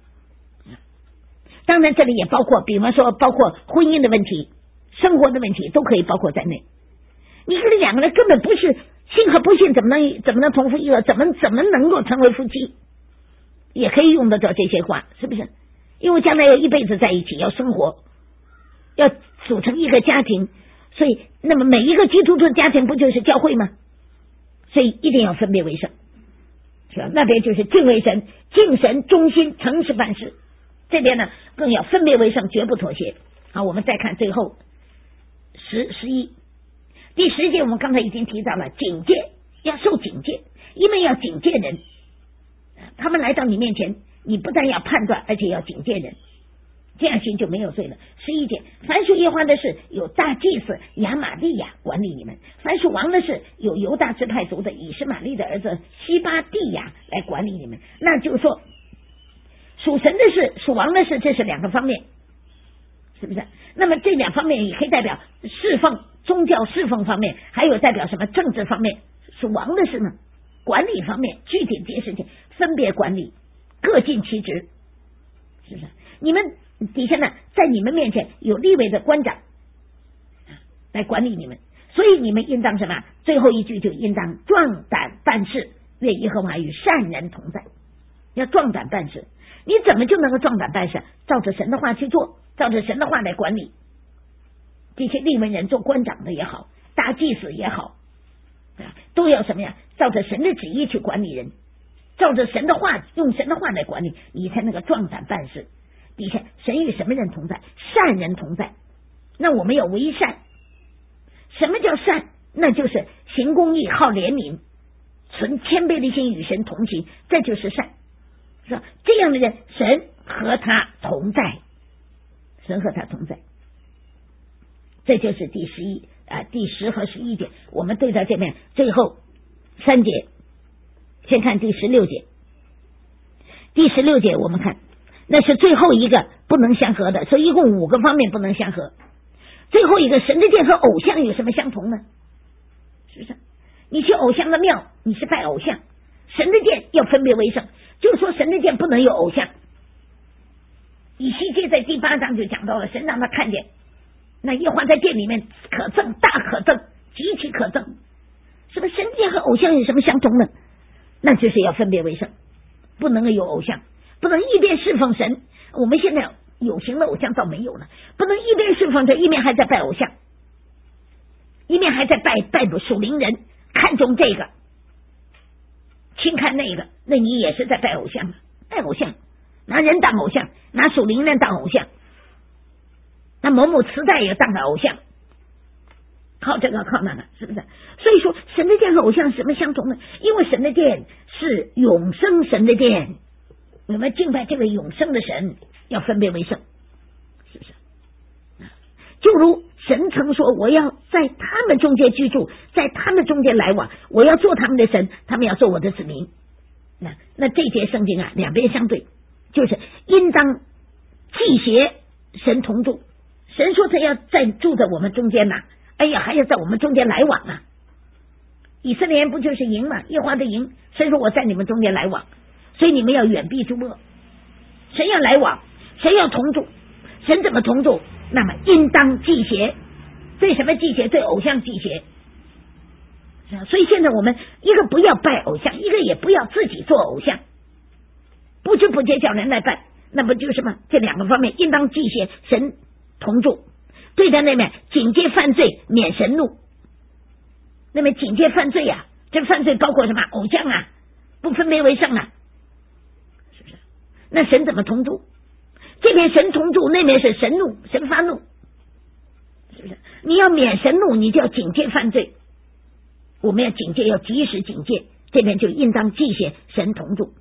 当然这里也包括比方说包括婚姻的问题，生活的问题都可以包括在内。你这两个人根本不是信和不信，怎么能怎么能同父异母，怎么怎么能够成为夫妻？也可以用得着这些话，是不是？因为将来要一辈子在一起，要生活，要组成一个家庭，所以那么每一个基督徒家庭不就是教会吗？所以一定要分别为圣，是吧？那边就是敬畏神、敬神、忠心、诚实办事，这边呢更要分别为圣，绝不妥协。好，我们再看最后十十一第十节，我们刚才已经提到了警戒，要受警戒，因为要警戒人，他们来到你面前，你不但要判断，而且要警戒人，这样行就没有罪了。十一节，凡属耶和华的事，有大祭司亚玛利亚管理你们；凡属王的事，有犹大支派族的以实玛利的儿子西巴地亚来管理你们。那就是说，属神的事、属王的事，这是两个方面，是不是？那么这两方面也可以代表侍奉、宗教侍奉方面，还有代表什么政治方面。属王的事呢，管理方面，具体这些事情分别管理，各尽其职，是不是？你们底下呢，在你们面前有立位的官长来管理你们，所以你们应当什么？最后一句就应当壮胆办事，愿耶和华与善人同在。要壮胆办事，你怎么就能够壮胆办事？照着神的话去做，照着神的话来管理这些立位人，做官长的也好，大祭司也好，都要什么呀？照着神的旨意去管理人，照着神的话，用神的话来管理，你才能够壮胆办事。底下神与什么人同在？善人同在。那我们要为善。什么叫善？那就是行公义、好怜悯、存谦卑的心，与神同行，这就是善。是吧？这样的人，神和他同在，神和他同在。这就是第十一啊，第十和十一节。我们对照这边最后三节，先看第十六节。第十六节我们看，那是最后一个不能相合的，所以一共五个方面不能相合。最后一个，神的殿和偶像有什么相同呢？是不是？你去偶像的庙，你是拜偶像；神的殿要分别为圣，就是说神的殿不能有偶像。以西结在第八章就讲到了，神让他看见那耶和华在殿里面可憎，大可憎，极其可憎。是不是神殿和偶像有什么相同呢？那就是要分别为圣，不能有偶像，不能一边侍奉神，我们现在有形的偶像倒没有了，不能一边侍奉着，一面还在拜偶像，一面还在拜拜属灵人，看重这个轻看那个，那你也是在拜偶像，拜偶像，拿人当偶像，拿属灵人当偶像，那某某磁带也当个偶像，靠这个靠那个，是不是？所以说神的殿和偶像什么相同呢？因为神的殿是永生神的殿，我们敬拜这位永生的神，要分别为圣，是不是？就如神曾说，我要在他们中间居住，在他们中间来往，我要做他们的神，他们要做我的子民。那那这节圣经啊，两边相对，就是应当祭邪神同住。神说他要在住在我们中间呐、啊，哎呀，还要在我们中间来往啊。以色列人不就是营嘛，耶和华的营，神说我在你们中间来往，所以你们要远避诸恶。神要来往，神要同住，神怎么同住？那么应当祭邪，对什么祭邪？对偶像祭邪。所以现在我们一个不要拜偶像，一个也不要自己做偶像，不知不觉叫人来拜，那不就是吗？这两个方面应当祭邪，神同住。对在那边警戒犯罪，免神怒。那么警戒犯罪啊，这犯罪包括什么？偶像啊，不分别为圣啊， 那神怎么同住？这边神同住，那边是神怒，神发怒，是不是？你要免神怒，你就要警戒犯罪。我们要警戒，要及时警戒，这边就应当记写神同住。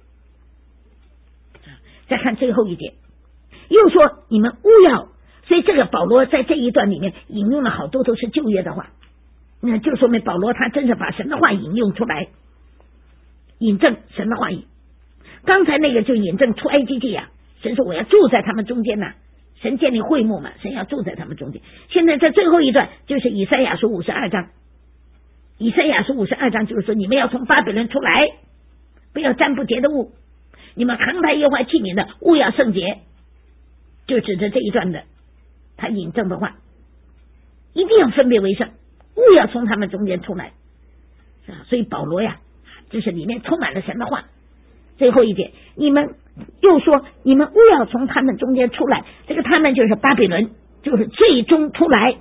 再看最后一节，又说你们勿要。所以这个保罗在这一段里面引用了好多都是旧约的话，那就说明保罗他真是把神的话引用出来，引证神的话语。刚才那个就引证出埃及记啊，神说我要住在他们中间呐、啊，神建立会幕嘛，神要住在他们中间。现在在最后一段就是以赛亚书五十二章，以赛亚书五十二章就是说你们要从巴比伦出来，不要沾不洁的物，你们扛抬耶和华器皿的勿要圣洁，就指着这一段的他引证的话，一定要分别为圣，勿要从他们中间出来。所以保罗呀，这是里面充满了神的话。最后一节，你们又说你们勿要从他们中间出来，这个他们就是巴比伦，就是最终出来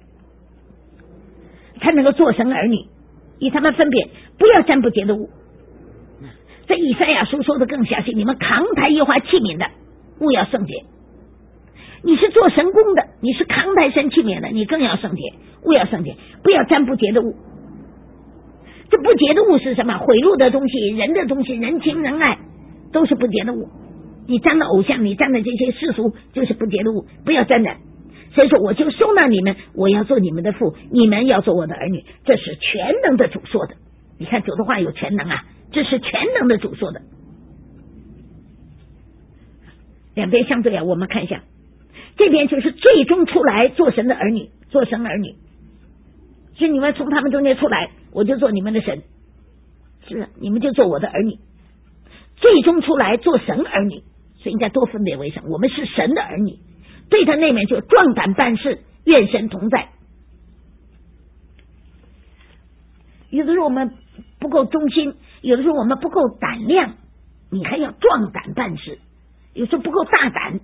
才能够做神儿女，以他们分别，不要沾不洁的物。这以赛亚书说的更详细，你们扛抬耶和华器皿的勿要圣洁。你是做神工的，你是扛抬神器皿的，你更要圣洁，勿要圣洁，不要沾不洁的物。这不洁的物是什么？毁辱的东西，人的东西，人情人爱都是不洁的物。你沾的偶像，你沾的这些世俗就是不洁的物，不要沾染。所以说我就收纳你们，我要做你们的父，你们要做我的儿女。这是全能的主说的。你看主的话有全能啊，这是全能的主说的。两边相对啊，我们看一下，这边就是最终出来做神的儿女，做神儿女，是你们从他们中间出来，我就做你们的神，是你们就做我的儿女。最终出来做神儿女，所以应该多分别为圣，我们是神的儿女。对他那面就壮胆办事，愿神同在。有的时候我们不够忠心，有的时候我们不够胆量，你还要壮胆办事，有时候不够大胆，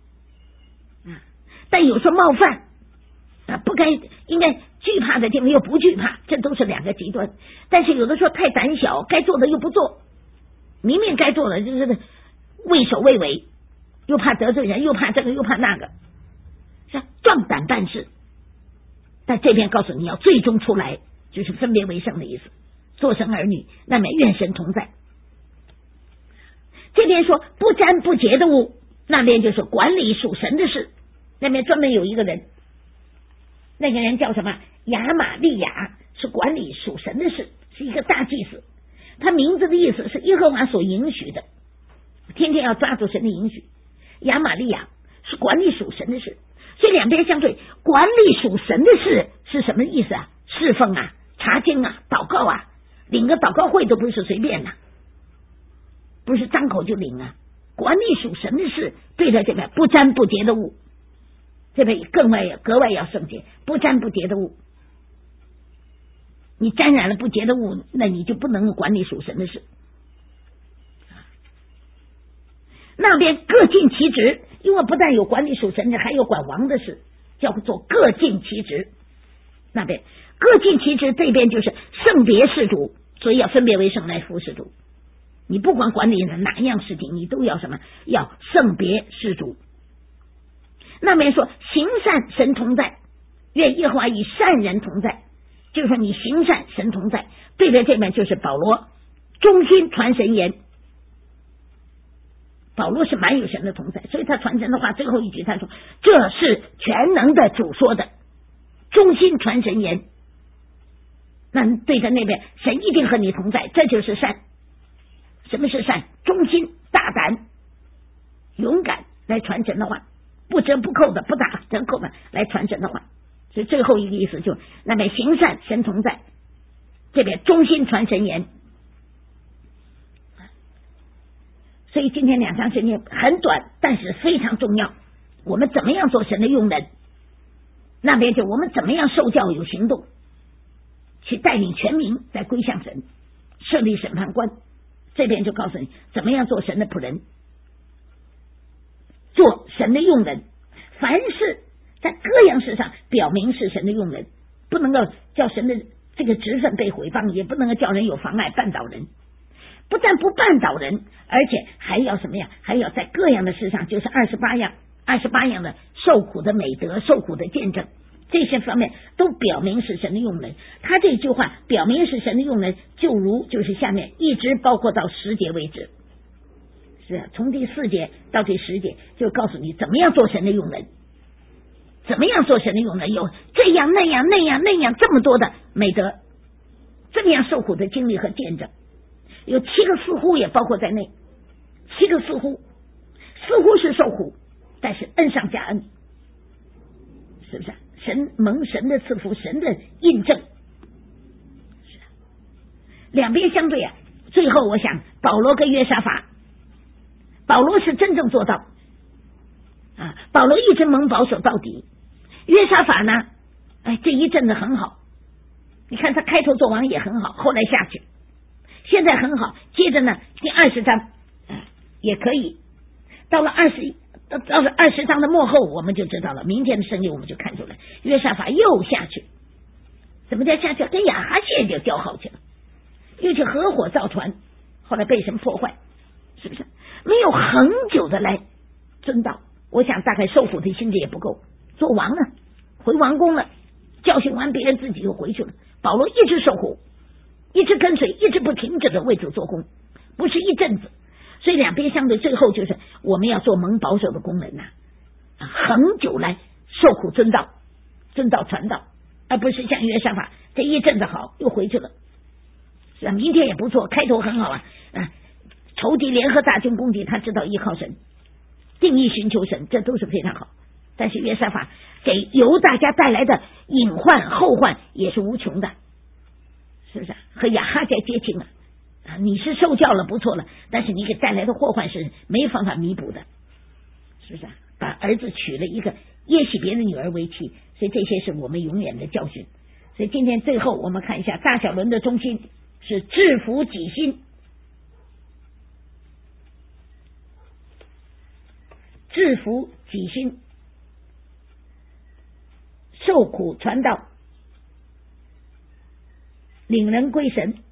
但有时候冒犯啊，不该应该惧怕的地方又不惧怕，这都是两个极端。但是有的时候太胆小，该做的又不做，明明该做的就是畏首畏尾，又怕得罪人，又怕这个又怕那个，是壮胆办事。但这边告诉你要最终出来，就是分别为圣的意思，做神儿女，那么愿神同在。这边说不沾不洁的物，那边就是管理属神的事，那边专门有一个人，那个人叫什么？亚玛利亚，是管理属神的事，是一个大祭司。他名字的意思是耶和华所允许的，天天要抓住神的允许。亚玛利亚是管理属神的事，所以两边相对，管理属神的事是什么意思啊？侍奉啊，查经啊，祷告啊，领个祷告会都不是随便的、啊，不是张口就领啊。管理属神的事，对待这边不沾不洁的物，这边更外格外要圣洁，不沾不洁的物。你沾染了不洁的物，那你就不能管理属神的事。那边各尽其职，因为不但有管理属神的，还有管王的事，叫做各尽其职。那边各尽其职，这边就是圣别事主，所以要分别为圣来服事主。你不管管理哪一样事情，你都要什么？要圣别事主。那边说行善神同在，愿耶和华与善人同在，就是说你行善神同在。对在这边就是保罗忠心传神言，保罗是蛮有神的同在，所以他传神的话最后一句他说这是全能的主说的，忠心传神言。那对在那边神一定和你同在，这就是善。什么是善？忠心大胆勇敢来传神的话，不折不扣的，不打折扣的来传神的话。所以最后一个意思就那边行善神同在，这边忠心传神言。所以今天两章圣经很短，但是非常重要。我们怎么样做神的用人？那边就我们怎么样受教有行动，去带领全民在归向神，设立审判官。这边就告诉你怎么样做神的仆人，做神的用人。凡是在各样事上表明是神的用人，不能够叫神的这个职分被毁谤，也不能够叫人有妨碍绊倒人。 不但不绊倒人，而且还要什么呀？还要在各样的事上，就是二十八样二十八样的受苦的美德、受苦的见证，这些方面都表明是神的用人。他这句话表明是神的用人，就如就是下面一直包括到十节为止，是啊，从第四节到第十节就告诉你怎么样做神的用人，怎么样做神的用人，有这样那样那样那样这么多的美德，这么样受苦的经历和见证，有七个似乎也包括在内，七个似乎似乎是受苦，但是恩上加恩，是不是？神蒙神的赐福，神的印证，是两边相对啊。最后我想保罗跟约沙法，保罗是真正做到啊，保罗一直蒙保守到底，约沙法呢，哎，这一阵子很好，你看他开头做王也很好，后来下去，现在很好，接着呢第二十章、啊、也可以，到了二十到了二十章的末后我们就知道了，明天的生意我们就看出来，约沙法又下去，怎么叫下去？跟亚哈谢就交好去了，又去合伙造船，后来被神破坏，是不是？没有恒久的来遵道，我想大概受苦的心智也不够，做王了，回王宫了，教训完别人自己又回去了。保罗一直受苦，一直跟随，一直不停止的为主做工，不是一阵子，所以两边相对，最后就是我们要做蒙保守的工人呐、啊，恒久来受苦遵道，遵道传道，而不是像约沙法这一阵子好又回去了，是啊，明天也不错，开头很好啊，啊，仇敌联合大军攻击，他知道依靠神，定义寻求神，这都是非常好。但是约沙法给犹大家带来的隐患后患也是无穷的，是不是？和亚哈家接近了啊，你是受教了不错了，但是你给带来的祸患是没办法弥补的，是不是？把儿子娶了一个耶洗别的女儿为妻，所以这些是我们永远的教训。所以今天最后我们看一下大小轮的中心是制服己心，制服己心，受苦传道，领人归神。